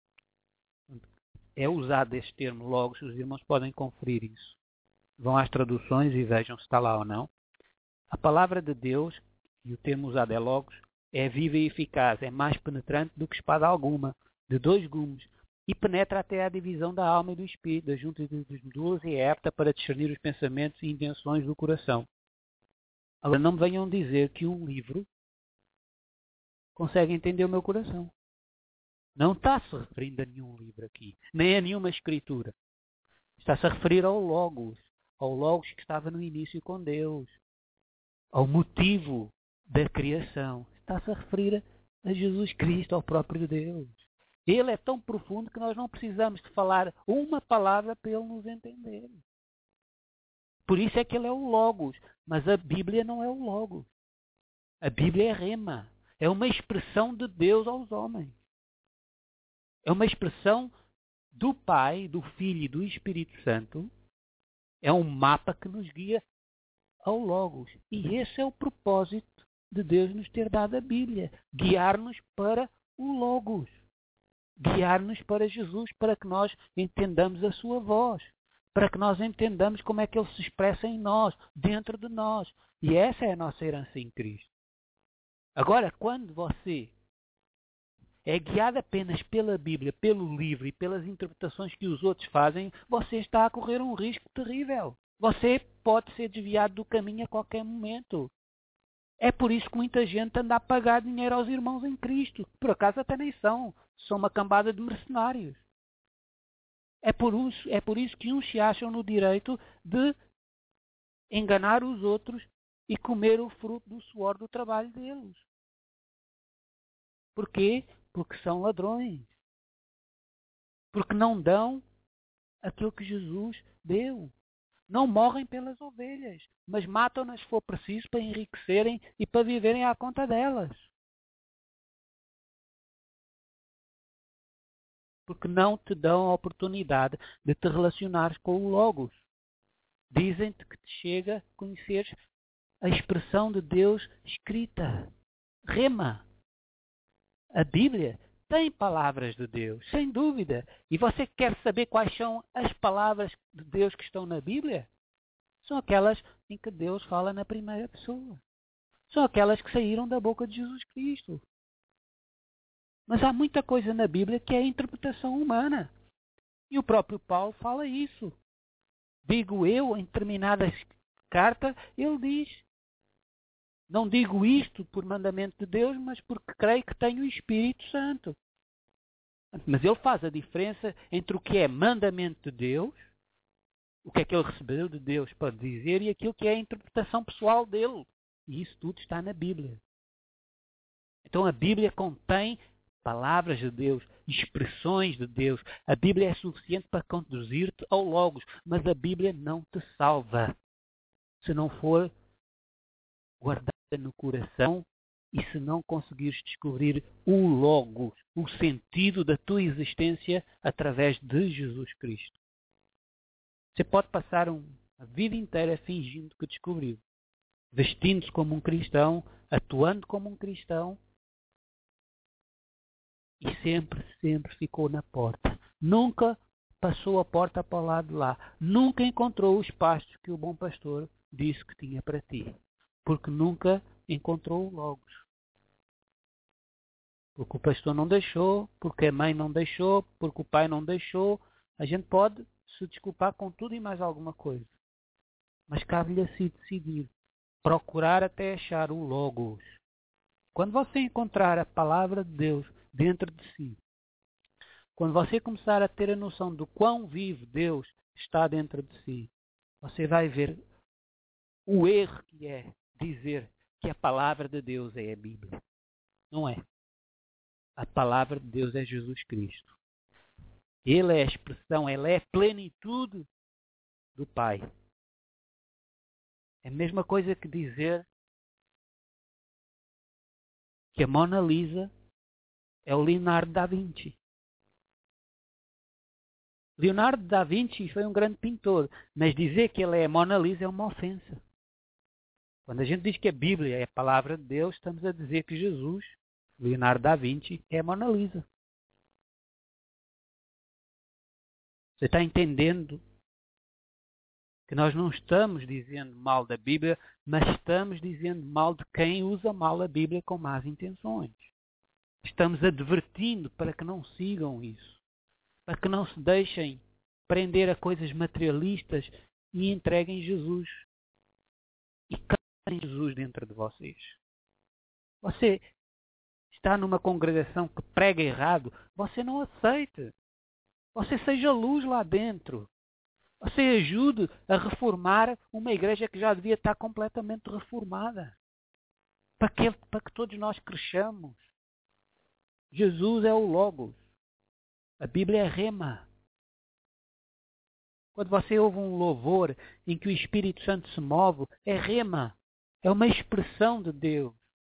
é usado esse termo Logos, os irmãos podem conferir isso. Vão às traduções e vejam se está lá ou não. A palavra de Deus, e o termo usado é Logos, é viva e eficaz, é mais penetrante do que espada alguma, de dois gumes, e penetra até à divisão da alma e do espírito, das juntas e dos medulas, e é apta para discernir os pensamentos e intenções do coração. Agora, não me venham dizer que um livro consegue entender o meu coração. Não está-se referindo a nenhum livro aqui, nem a nenhuma escritura. Está-se a referir ao Logos, ao Logos que estava no início com Deus, ao motivo da criação. Está-se a referir a Jesus Cristo, ao próprio Deus. Ele é tão profundo que nós não precisamos de falar uma palavra para ele nos entender. Por isso é que ele é o Logos, mas a Bíblia não é o Logos. A Bíblia é rema, é uma expressão de Deus aos homens. É uma expressão do Pai, do Filho e do Espírito Santo. É um mapa que nos guia ao Logos. E esse é o propósito de Deus nos ter dado a Bíblia. Guiar-nos para o Logos. Guiar-nos para Jesus, para que nós entendamos a sua voz. Para que nós entendamos como é que ele se expressa em nós, dentro de nós. E essa é a nossa herança em Cristo. Agora, quando você é guiado apenas pela Bíblia, pelo livro e pelas interpretações que os outros fazem, você está a correr um risco terrível. Você pode ser desviado do caminho a qualquer momento. É por isso que muita gente anda a pagar dinheiro aos irmãos em Cristo. Por acaso até nem são. São uma cambada de mercenários. É por isso, é por isso que uns se acham no direito de enganar os outros e comer o fruto do suor do trabalho deles. Porquê? Porque são ladrões. Porque não dão aquilo que Jesus deu. Não morrem pelas ovelhas, mas matam-nas se for preciso para enriquecerem e para viverem à conta delas. Porque não te dão a oportunidade de te relacionares com o Logos. Dizem-te que te chega a conheceres a expressão de Deus escrita. Rema. A Bíblia tem palavras de Deus, sem dúvida. E você quer saber quais são as palavras de Deus que estão na Bíblia? São aquelas em que Deus fala na primeira pessoa. São aquelas que saíram da boca de Jesus Cristo. Mas há muita coisa na Bíblia que é interpretação humana. E o próprio Paulo fala isso. Digo eu, em determinada carta, ele diz: não digo isto por mandamento de Deus, mas porque creio que tenho o Espírito Santo. Mas ele faz a diferença entre o que é mandamento de Deus, o que é que ele recebeu de Deus para dizer, e aquilo que é a interpretação pessoal dele. E isso tudo está na Bíblia. Então a Bíblia contém palavras de Deus, expressões de Deus. A Bíblia é suficiente para conduzir-te ao Logos, mas a Bíblia não te salva se não for guardada no coração e se não conseguires descobrir o Logos, o sentido da tua existência através de Jesus Cristo. Você pode passar um, a vida inteira fingindo que descobriu, vestindo-se como um cristão, atuando como um cristão, e sempre, sempre ficou na porta. Nunca passou a porta para o lado de lá. Nunca encontrou os pastos que o bom pastor disse que tinha para ti. Porque nunca encontrou o Logos. Porque o pastor não deixou, porque a mãe não deixou, porque o pai não deixou. A gente pode se desculpar com tudo e mais alguma coisa. Mas cabe-lhe a si decidir. Procurar até achar o Logos. Quando você encontrar a palavra de Deus dentro de si, quando você começar a ter a noção do quão vivo Deus está dentro de si, você vai ver o erro que é dizer que a palavra de Deus é a Bíblia. Não é. A palavra de Deus é Jesus Cristo. Ele é a expressão, ele é a plenitude do Pai. É a mesma coisa que dizer que a Mona Lisa é o Leonardo da Vinci. Leonardo da Vinci foi um grande pintor, mas dizer que ele é a Mona Lisa é uma ofensa. Quando a gente diz que a Bíblia é a palavra de Deus, estamos a dizer que Jesus, Leonardo da Vinci, é a Mona Lisa. Você está entendendo que nós não estamos dizendo mal da Bíblia, mas estamos dizendo mal de quem usa mal a Bíblia com más intenções. Estamos advertindo para que não sigam isso. Para que não se deixem prender a coisas materialistas e entreguem Jesus. E cantem Jesus dentro de vocês. Você está numa congregação que prega errado, você não aceite. Você seja luz lá dentro. Você ajude a reformar uma igreja que já devia estar completamente reformada. Para que, para que todos nós cresçamos. Jesus é o Logos. A Bíblia é Rema. Quando você ouve um louvor em que o Espírito Santo se move, é Rema. É uma expressão de Deus.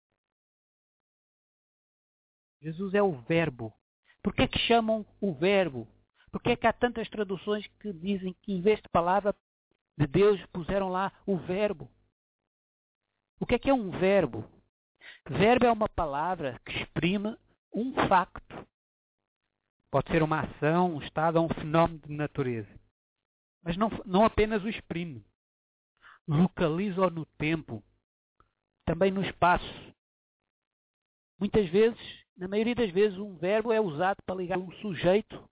Jesus é o Verbo. Por que é que chamam o Verbo? Por que é que há tantas traduções que dizem que em vez de palavra de Deus puseram lá o Verbo? O que é que é um verbo? Verbo é uma palavra que exprime um facto. Pode ser uma ação, um estado ou um fenómeno de natureza. Mas não, não apenas o exprime. Localiza-o no tempo. Também no espaço. Muitas vezes, na maioria das vezes, um verbo é usado para ligar um sujeito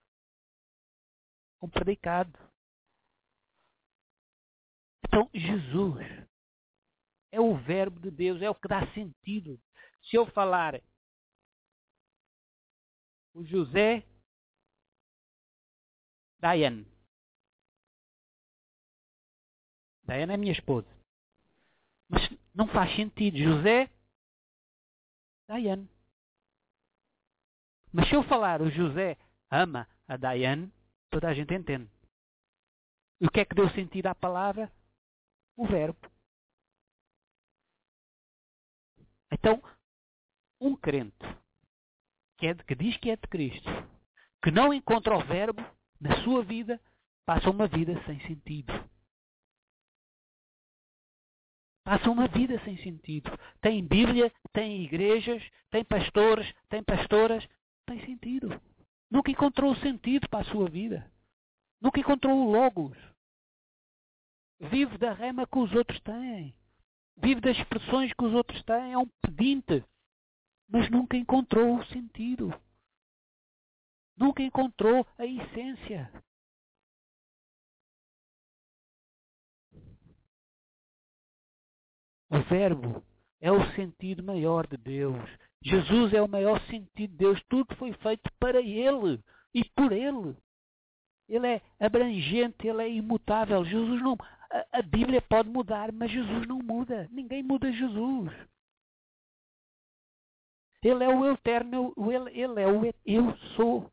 com predicado. Então, Jesus é o verbo de Deus, é o que dá sentido. Se eu falar o José Diane. Diane é minha esposa. Mas não faz sentido. José Diane. Mas se eu falar o José ama a Diane, toda a gente entende. E o que é que deu sentido à palavra? O verbo. Então, um crente que, é de, que diz que é de Cristo, que não encontra o verbo na sua vida, passa uma vida sem sentido. Passa uma vida sem sentido. Tem Bíblia, tem igrejas, tem pastores, tem pastoras, tem sentido. Nunca encontrou sentido para a sua vida. Nunca encontrou o Logos. Vive da rema que os outros têm. Vive das expressões que os outros têm. É um pedinte. Mas nunca encontrou o sentido. Nunca encontrou a essência. O verbo é o sentido maior de Deus. Jesus é o maior sentido de Deus. Tudo foi feito para Ele e por Ele. Ele é abrangente, Ele é imutável. Jesus não... A, a Bíblia pode mudar, mas Jesus não muda. Ninguém muda Jesus. Ele é o eterno, ele, ele é o eu sou.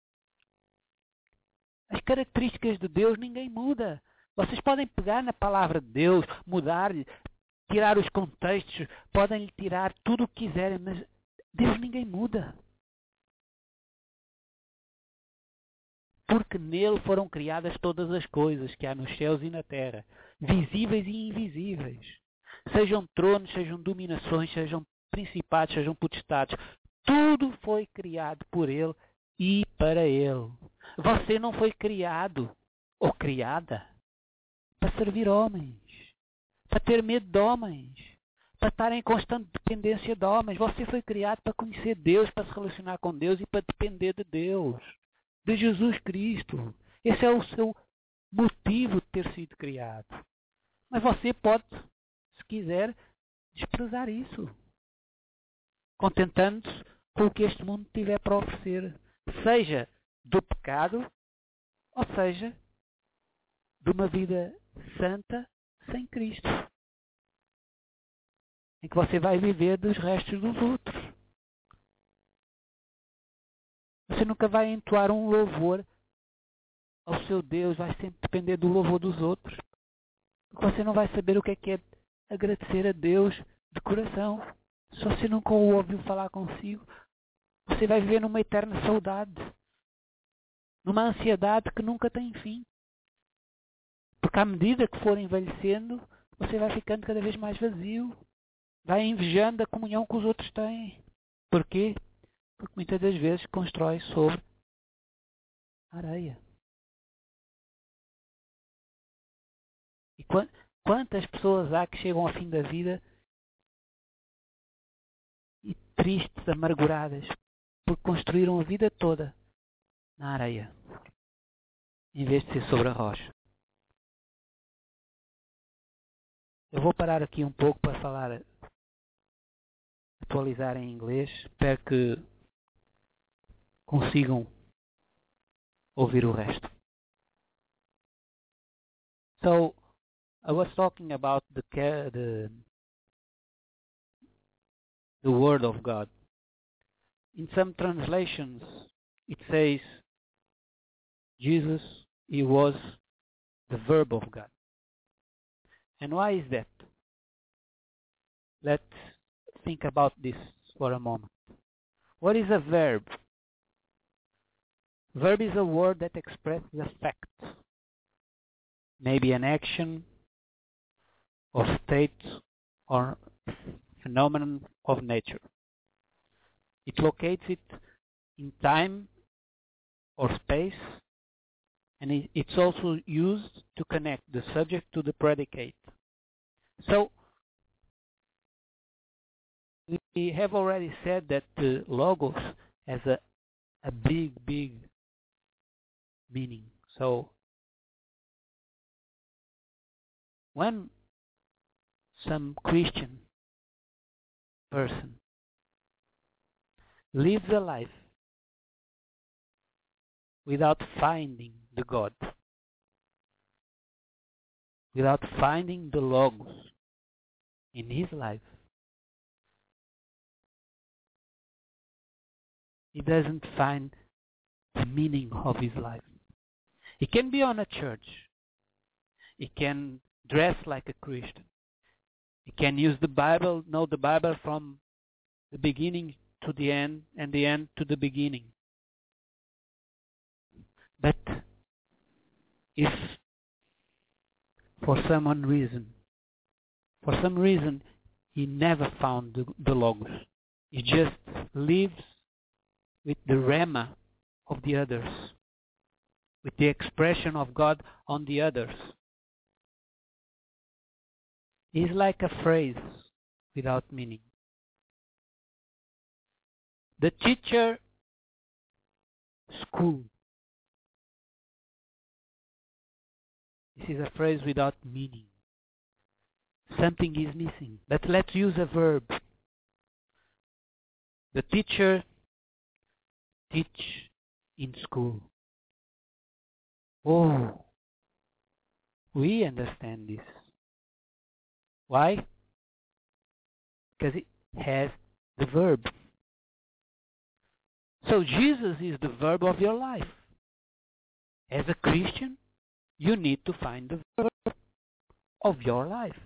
As características de Deus ninguém muda. Vocês podem pegar na palavra de Deus, mudar-lhe, tirar os contextos, podem lhe tirar tudo o que quiserem, mas Deus ninguém muda. Porque nele foram criadas todas as coisas que há nos céus e na terra, visíveis e invisíveis. Sejam tronos, sejam dominações, sejam principados, sejam potestades. Tudo foi criado por ele e para ele. Você não foi criado ou criada para servir homens, para ter medo de homens, para estar em constante dependência de homens. Você foi criado para conhecer Deus, para se relacionar com Deus e para depender de Deus, de Jesus Cristo. Esse é o seu motivo de ter sido criado. Mas você pode, se quiser, desprezar isso, contentando-se com o que este mundo tiver para oferecer, seja do pecado, ou seja, de uma vida santa sem Cristo, em que você vai viver dos restos dos outros. Você nunca vai entoar um louvor ao seu Deus, vai sempre depender do louvor dos outros, porque você não vai saber o que é que é agradecer a Deus de coração. Se você nunca o ouviu falar consigo, você vai viver numa eterna saudade, numa ansiedade que nunca tem fim. Porque à medida que for envelhecendo, você vai ficando cada vez mais vazio. Vai invejando a comunhão que os outros têm. Porquê? Porque muitas das vezes constrói sobre areia. E quantas pessoas há que chegam ao fim da vida e tristes, amarguradas, porque construíram a vida toda na areia, em vez de ser sobre a rocha. Eu vou parar aqui um pouco para falar, atualizar em inglês. Espero que consigam ouvir o resto. So, I was talking about the the the Word of God. In some translations, it says Jesus, he was the verb of God. And why is that? Let's think about this for a moment. What is a verb? Verb is a word that expresses a fact, maybe an action or state or phenomenon of nature. It locates it in time or space, and it, it's also used to connect the subject to the predicate. So, we have already said that the logos has a, a big, big meaning. So, when some Christian person lives a life without finding the God, without finding the logos in his life, he doesn't find the meaning of his life. He can be on a church. He can dress like a Christian. He can use the Bible, know the Bible from the beginning to the end and the end to the beginning. But if for some reason, for some reason, he never found the, the Logos, he just lives with the Rema of the others, with the expression of God on the others. It's like a phrase without meaning. The teacher school. This is a phrase without meaning. Something is missing. But let's use a verb. The teacher teach in school. Oh, we understand this. Why? Because it has the verb. So Jesus is the verb of your life. As a Christian, you need to find the verb of your life.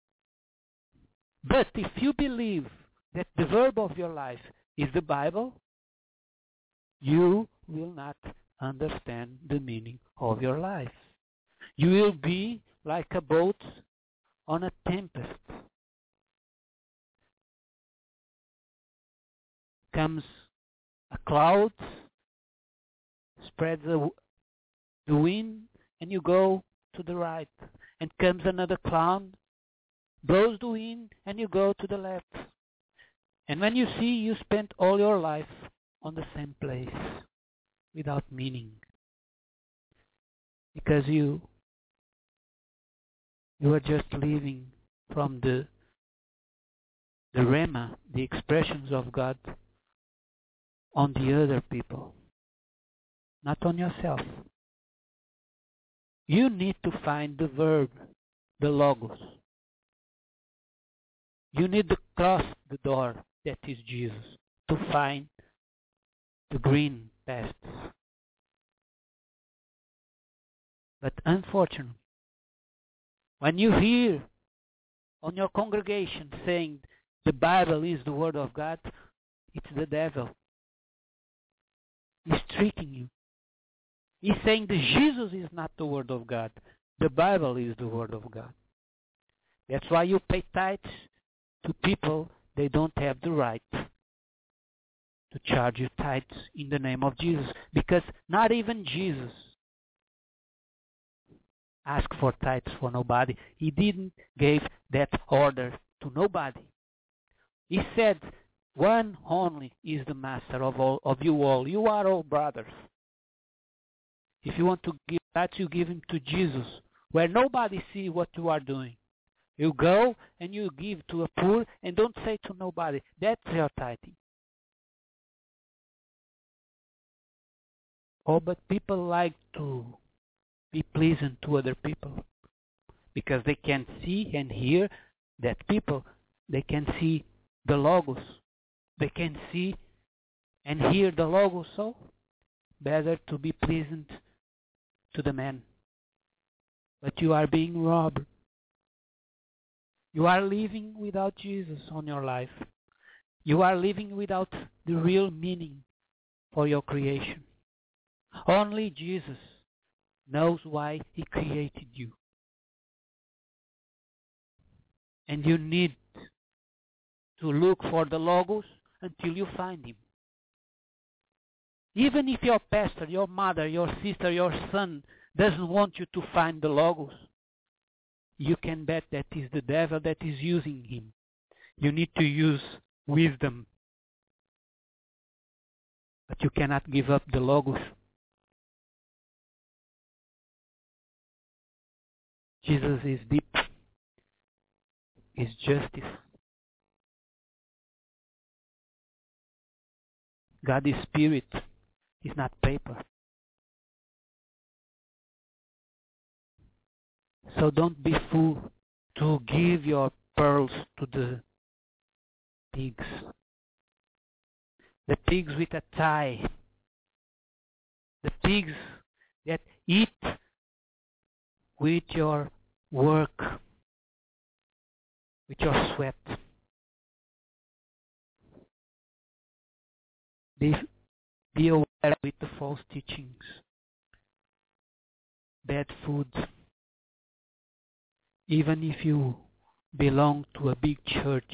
But if you believe that the verb of your life is the Bible, you will not understand the meaning of your life. You will be like a boat on a tempest. Comes a cloud, spreads the, the wind, and you go to the right. And comes another cloud, blows the wind, and you go to the left. And when you see, you spent all your life on the same place without meaning. Because you you are just living from the the Rema, the expressions of God on the other people, not on yourself. You need to find the verb, the Logos. You need to cross the door that is Jesus to find the green pastures. But unfortunately, when you hear on your congregation saying the Bible is the Word of God, it's the devil. He's tricking you. He's saying that Jesus is not the Word of God. The Bible is the Word of God. That's why you pay tithes to people they don't have the right to charge you tithes in the name of Jesus. Because not even Jesus asked for tithes for nobody. He didn't give that order to nobody. He said, One only is the master of all of you all. You are all brothers. If you want to give that, you give him to Jesus, where nobody see what you are doing. You go and you give to a poor and don't say to nobody. That's your tithing. Oh, but people like to be pleasant to other people because they can see and hear that people, they can see the Logos. They can see and hear the Logos, so better to be pleasant to the man. But you are being robbed. You are living without Jesus on your life. You are living without the real meaning for your creation. Only Jesus knows why he created you. And you need to look for the Logos until you find him. Even if your pastor, your mother, your sister, your son doesn't want you to find the Logos, you can bet that is the devil that is using him. You need to use wisdom. But you cannot give up the Logos. Jesus is deep. Is justice. God is spirit. He's not paper. So don't be fool to give your pearls to the pigs. The pigs with a tie. The pigs that eat with your work, with your sweat. Be, be aware with the false teachings, bad food. Even if you belong to a big church,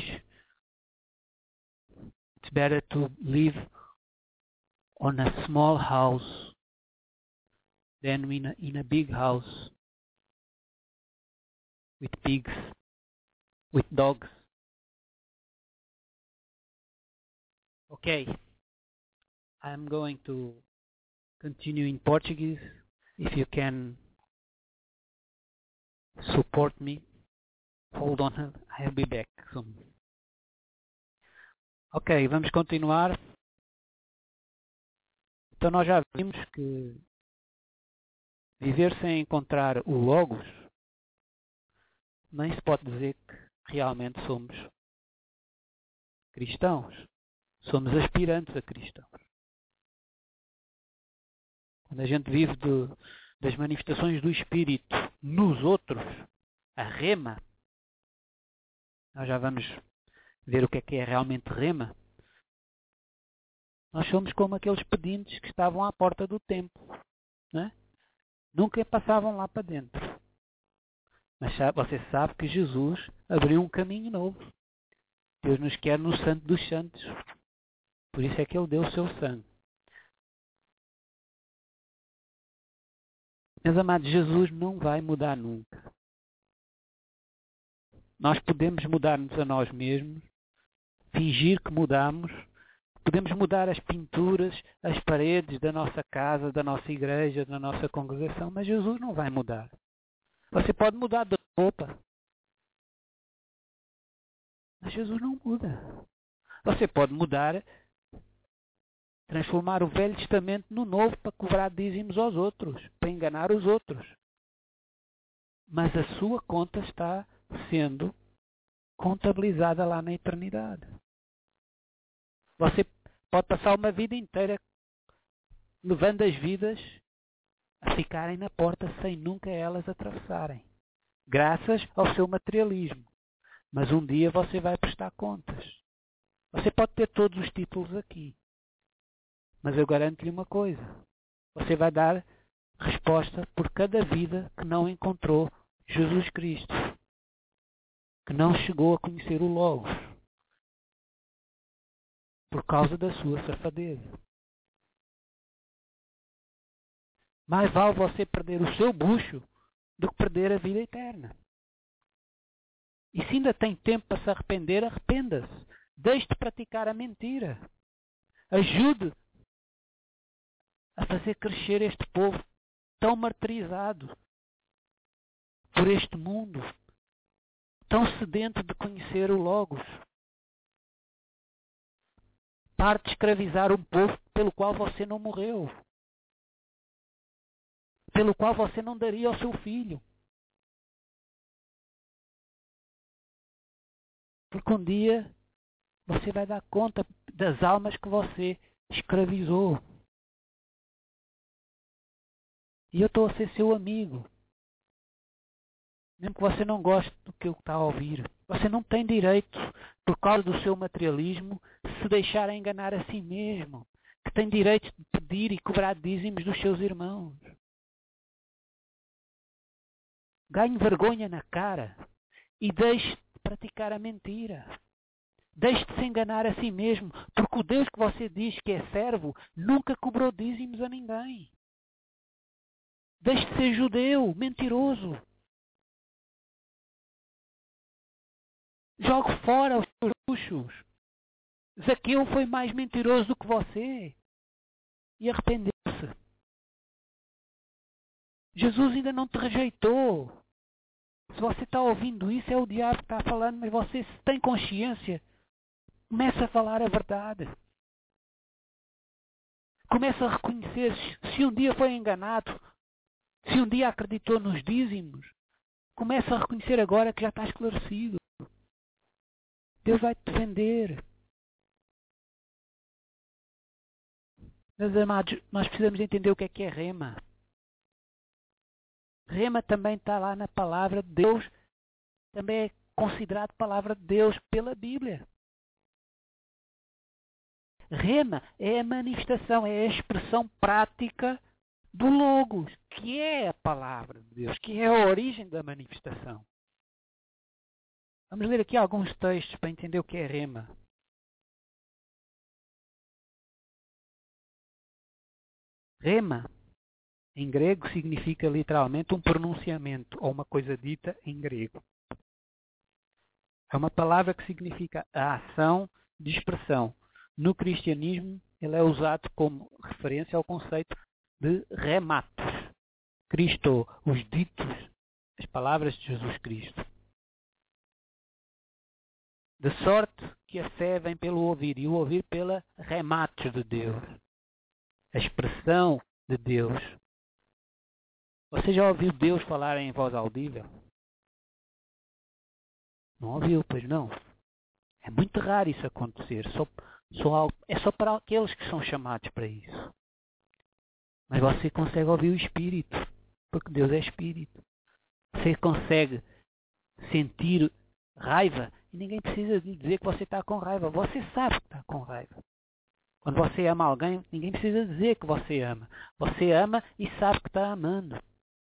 it's better to live on a small house than in a, in a big house with pigs, with dogs. Okay, I'm going to continue in Portuguese. If you can support me, hold on, I'll be back soon. Ok, vamos continuar. Então nós já vimos que viver sem encontrar o Logos, nem se pode dizer que realmente somos cristãos. Somos aspirantes a cristãos. Quando a gente vive de, das manifestações do Espírito nos outros, a rema, nós já vamos ver o que é que é realmente rema. Nós somos como aqueles pedintes que estavam à porta do templo, né? Nunca passavam lá para dentro. Mas sabe, você sabe que Jesus abriu um caminho novo. Deus nos quer no Santo dos Santos. Por isso é que Ele deu o seu sangue. Meus amados, Jesus não vai mudar nunca. Nós podemos mudar-nos a nós mesmos, fingir que mudamos, podemos mudar as pinturas, as paredes da nossa casa, da nossa igreja, da nossa congregação, mas Jesus não vai mudar. Você pode mudar de roupa, mas Jesus não muda. Você pode mudar, transformar o Velho Testamento no Novo para cobrar dízimos aos outros, para enganar os outros. Mas a sua conta está sendo contabilizada lá na eternidade. Você pode passar uma vida inteira levando as vidas a ficarem na porta sem nunca elas atravessarem, graças ao seu materialismo. Mas um dia você vai prestar contas. Você pode ter todos os títulos aqui, mas eu garanto-lhe uma coisa: você vai dar resposta por cada vida que não encontrou Jesus Cristo, que não chegou a conhecer o Logos, por causa da sua safadeza. Mais vale você perder o seu bucho do que perder a vida eterna. E se ainda tem tempo para se arrepender, arrependa-se. Deixe de praticar a mentira. Ajude a fazer crescer este povo tão martirizado por este mundo, tão sedento de conhecer o Logos. Pare de escravizar um povo pelo qual você não morreu, pelo qual você não daria ao seu filho. Porque um dia você vai dar conta das almas que você escravizou. E eu estou a ser seu amigo. Mesmo que você não goste do que eu está a ouvir. Você não tem direito, por causa do seu materialismo, se deixar enganar a si mesmo. Que tem direito de pedir e cobrar dízimos dos seus irmãos. Ganhe vergonha na cara e deixe de praticar a mentira. Deixe de se enganar a si mesmo, porque o Deus que você diz que é servo nunca cobrou dízimos a ninguém. Deixe de ser judeu, mentiroso. Jogue fora os seus luxos. Zaqueu foi mais mentiroso do que você e arrependeu-se. Jesus ainda não te rejeitou. Se você está ouvindo isso, é o diabo que está falando, mas você, se tem consciência, começa a falar a verdade. Começa a reconhecer, se um dia foi enganado, se um dia acreditou nos dízimos, começa a reconhecer agora que já está esclarecido. Deus vai te defender. Meus amados, nós precisamos entender o que é que é rema. Rema também está lá na palavra de Deus, também é considerado palavra de Deus pela Bíblia. Rema é a manifestação, é a expressão prática do Logos, que é a palavra de Deus, que é a origem da manifestação. Vamos ler aqui alguns textos para entender o que é rema. Rema, em grego, significa literalmente um pronunciamento ou uma coisa dita em grego. É uma palavra que significa a ação de expressão. No cristianismo, ele é usado como referência ao conceito de rematos. Cristo, os ditos, as palavras de Jesus Cristo. De sorte que a fé vem pelo ouvir, e o ouvir pela rematos de Deus. A expressão de Deus. Você já ouviu Deus falar em voz audível? Não ouviu, pois não. É muito raro isso acontecer. Só, só, é só para aqueles que são chamados para isso. Mas você consegue ouvir o Espírito, porque Deus é Espírito. Você consegue sentir raiva e ninguém precisa lhe dizer que você está com raiva. Você sabe que está com raiva. Quando você ama alguém, ninguém precisa dizer que você ama. Você ama e sabe que está amando.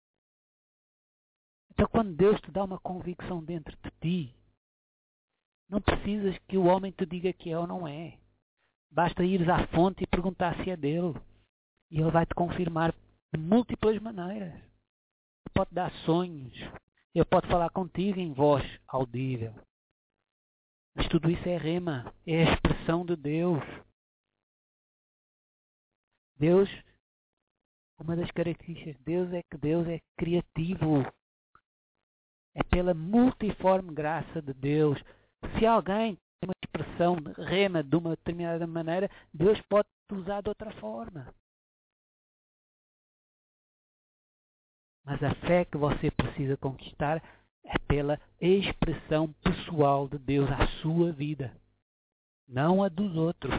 Então quando Deus te dá uma convicção dentro de ti, não precisas que o homem te diga que é ou não é. Basta ires à fonte e perguntar se é dele. E ele vai te confirmar de múltiplas maneiras. Ele pode dar sonhos. Ele pode falar contigo em voz audível. Mas tudo isso é rema. É a expressão de Deus. Deus, uma das características de Deus é que Deus é criativo. É pela multiforme graça de Deus. Se alguém tem uma expressão de rema de uma determinada maneira, Deus pode usar de outra forma. Mas a fé que você precisa conquistar é pela expressão pessoal de Deus à sua vida, não a dos outros.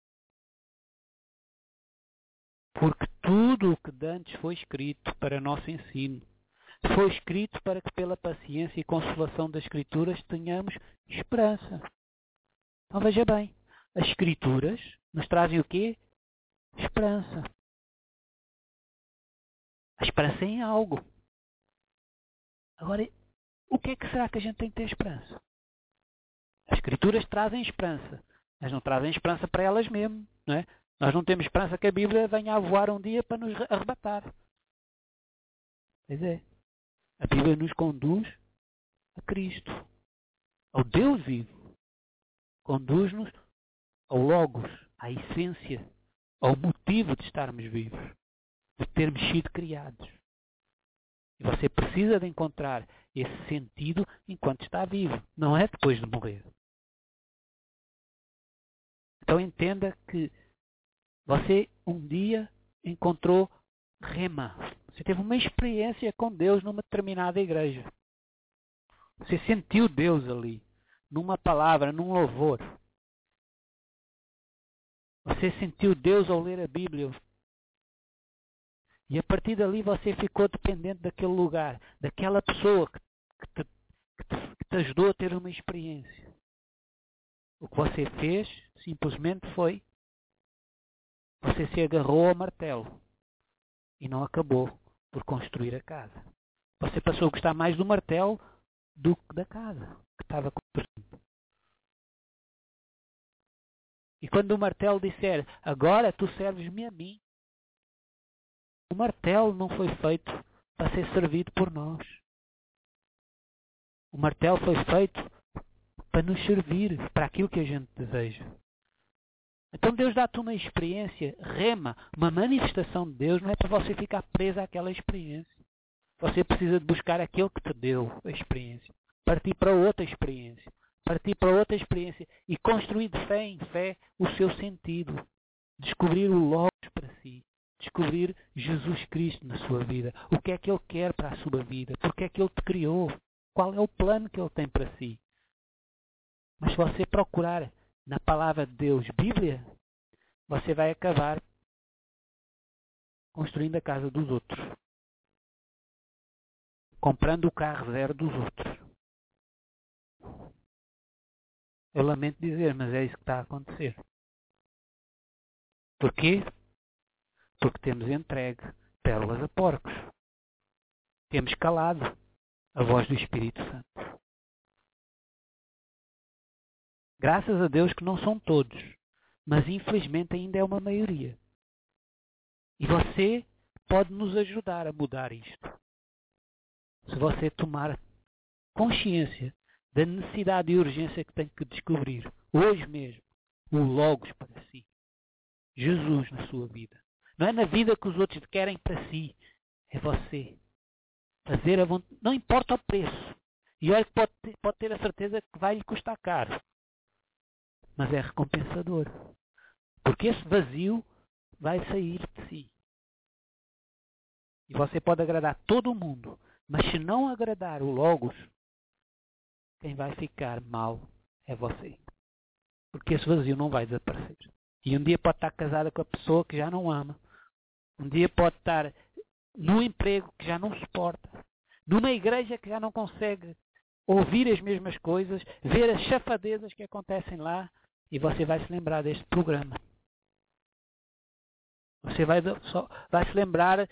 Porque tudo o que dantes foi escrito para nosso ensino. Foi escrito para que pela paciência e consolação das Escrituras tenhamos esperança. Então veja bem, as Escrituras nos trazem o quê? Esperança. A esperança em algo. Agora, o que é que será que a gente tem que ter esperança? As Escrituras trazem esperança, mas não trazem esperança para elas mesmas, não é? Nós não temos esperança que a Bíblia venha a voar um dia para nos arrebatar. Pois é. A Bíblia nos conduz a Cristo, ao Deus vivo. conduz-nos ao logos, à essência, ao motivo de estarmos vivos, de termos sido criados. E você precisa de encontrar esse sentido enquanto está vivo, não é depois de morrer. Então entenda que você um dia encontrou rema. Você teve uma experiência com Deus numa determinada igreja. Você sentiu Deus ali, numa palavra, num louvor. Você sentiu Deus ao ler a Bíblia. E a partir dali você ficou dependente daquele lugar, daquela pessoa que te, que te, que te ajudou a ter uma experiência. O que você fez simplesmente foi, você se agarrou ao martelo e não acabou por construir a casa. Você passou a gostar mais do martelo do que da casa que estava construindo. E quando o martelo disser, agora tu serves-me a mim, o martelo não foi feito para ser servido por nós. O martelo foi feito para nos servir, para aquilo que a gente deseja. Então Deus dá-te uma experiência, rema, uma manifestação de Deus, não é para você ficar preso àquela experiência. Você precisa de buscar aquele que te deu a experiência. Partir para outra experiência. Partir para outra experiência e construir de fé em fé o seu sentido. Descobrir o Logos para si. Descobrir Jesus Cristo na sua vida. O que é que Ele quer para a sua vida? Porque é que Ele te criou? Qual é o plano que Ele tem para si? Mas se você procurar na palavra de Deus, Bíblia, você vai acabar construindo a casa dos outros. Comprando o carro zero dos outros. Eu lamento dizer, mas é isso que está a acontecer. Porquê? Porque temos entregue pérolas a porcos. Temos calado a voz do Espírito Santo. Graças a Deus que não são todos, mas infelizmente ainda é uma maioria. E você pode nos ajudar a mudar isto. Se você tomar consciência da necessidade e urgência que tem que descobrir, hoje mesmo, o Logos para si. Jesus na sua vida. Não é na vida que os outros querem para si. É você. Fazer a vontade. Não importa o preço. E olha que pode ter, pode ter a certeza que vai lhe custar caro. Mas é recompensador. Porque esse vazio vai sair de si. E você pode agradar todo o mundo. Mas se não agradar o Logos, quem vai ficar mal é você. Porque esse vazio não vai desaparecer. E um dia pode estar casada com a pessoa que já não ama. Um dia pode estar num emprego que já não suporta. Numa igreja que já não consegue ouvir as mesmas coisas, ver as chafadezas que acontecem lá, e você vai se lembrar deste programa. Você vai, só, vai se lembrar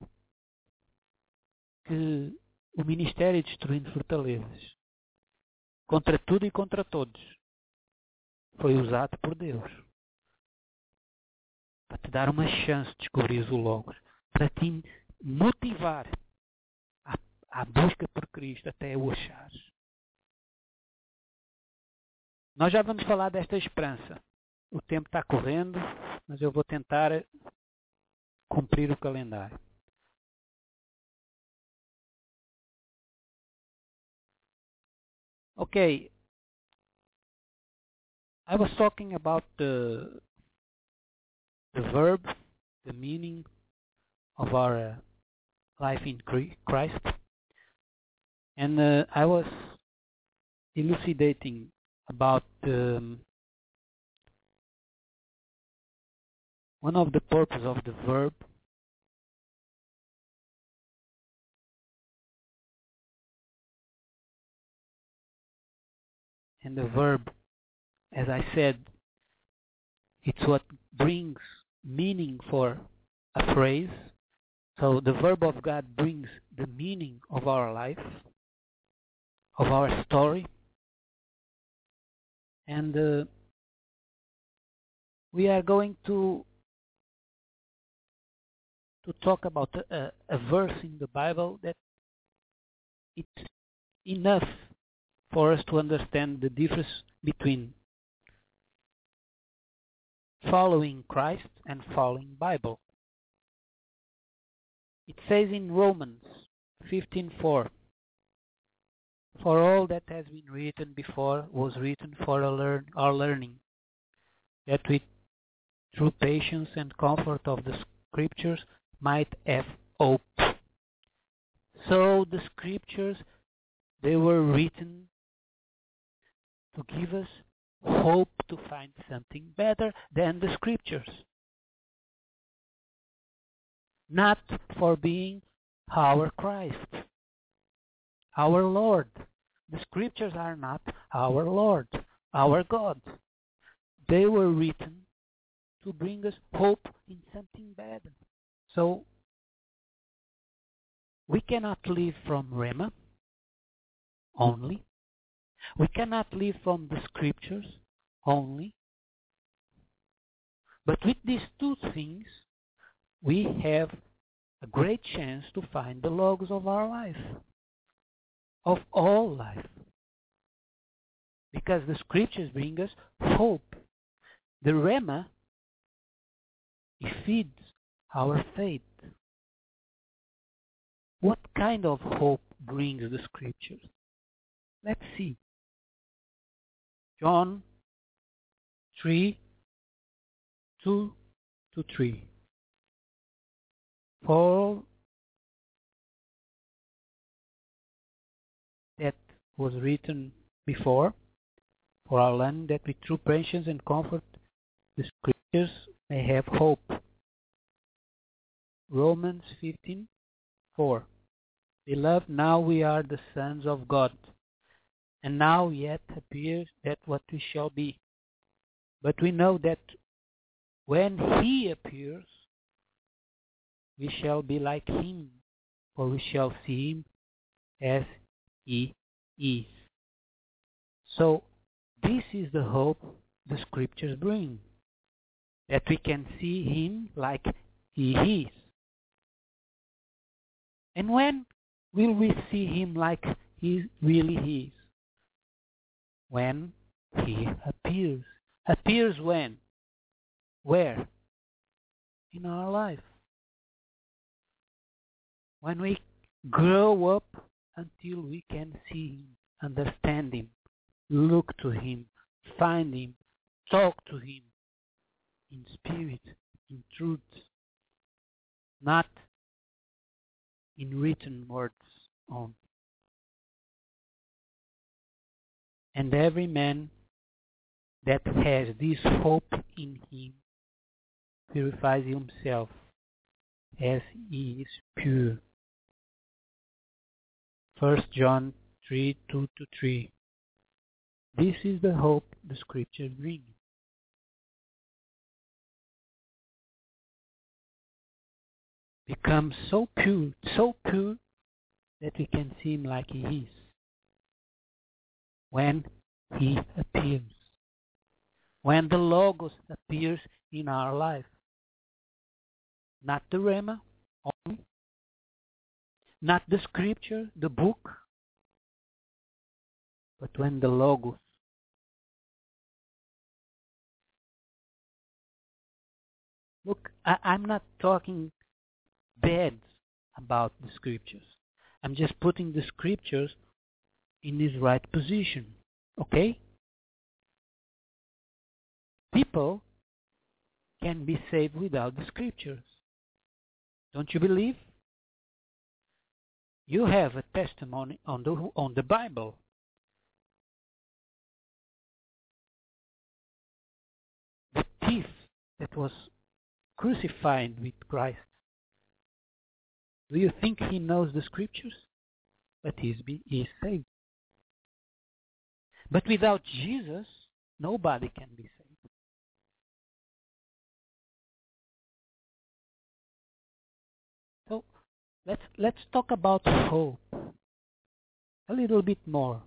que o Ministério Destruindo Fortalezas, contra tudo e contra todos, foi usado por Deus para te dar uma chance de descobrir o Logos, para te motivar à, à busca por Cristo até o achares. Nós já vamos falar desta esperança. O tempo está correndo, mas eu vou tentar cumprir o calendário. Okay, I was talking about the the verb, the meaning of our uh, life in Christ, and uh, I was elucidating about um, one of the purposes of the verb. And the verb, as I said, it's what brings meaning for a phrase. So the verb of God brings the meaning of our life, of our story. And uh, we are going to to talk about a, a verse in the Bible that it's enough for us to understand the difference between following Christ and following Bible. It says in Romans fifteen four, for all that has been written before was written for our, learn, our learning, that we, through patience and comfort of the Scriptures, might have hope. So the Scriptures, they were written to give us hope to find something better than the Scriptures. Not for being our Christ, our Lord. The Scriptures are not our Lord, our God. They were written to bring us hope in something better. So, we cannot live from Rhema only. We cannot live from the Scriptures only. But with these two things, we have a great chance to find the logos of our life, of all life. Because the Scriptures bring us hope. The Rhema, it feeds our faith. What kind of hope brings the Scriptures? Let's see. John three, two to three. For all that was written before, for our learning, that we through patience and comfort the Scriptures may have hope. Romans fifteen four. Beloved, now we are the sons of God, and now yet appears that what we shall be. But we know that when He appears, we shall be like Him, for we shall see Him as He is. So, this is the hope the Scriptures bring, that we can see Him like He is. And when will we see Him like He really is? When He appears. Appears when? Where? In our life. When we grow up until we can see Him, understand Him, look to Him, find Him, talk to Him in spirit, in truth, not in written words only. And every man that has this hope in him purifies himself as he is pure. First John three, two to three. This is the hope the Scriptures bring. Become so pure, so pure that we can see Him like He is when He appears. When the Logos appears in our life. Not the Rhema only. Not the Scripture, the book. But when the Logos. Look, I, I'm not talking bad about the Scriptures. I'm just putting the Scriptures in its right position. Okay? People can be saved without the Scriptures. Don't you believe? You have a testimony on the on the Bible. The thief that was crucified with Christ. Do you think he knows the Scriptures? But he's be, he's saved. But without Jesus, nobody can be saved. So let's let's talk about hope a little bit more.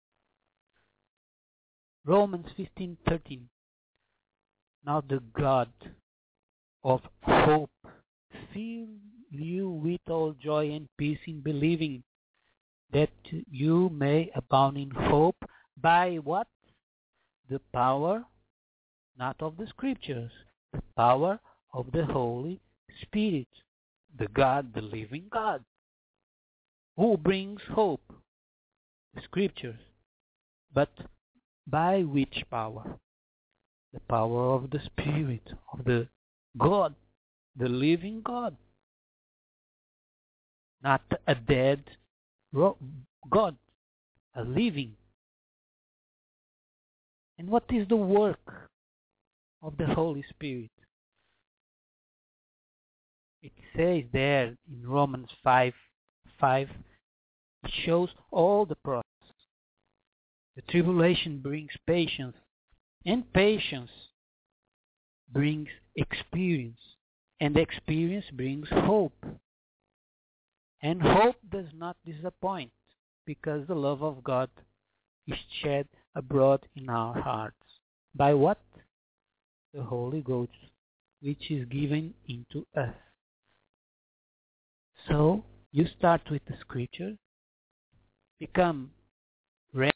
Romans fifteen thirteen. Now the God of hope fill you with all joy and peace in believing, that you may abound in hope by what? The power, not of the Scriptures, The power of the Holy Spirit, the God, the living God, who brings hope, the Scriptures. But by which power? The power of the Spirit, of the God, the living God. Not a dead God, a living. And what is the work of the Holy Spirit? It says there in Romans five, five, it shows all the process. The tribulation brings patience, and patience brings experience, and experience brings hope. And hope does not disappoint, because the love of God is shed abroad in our hearts. By what? The Holy Ghost, which is given into us. So, you start with the Scripture, become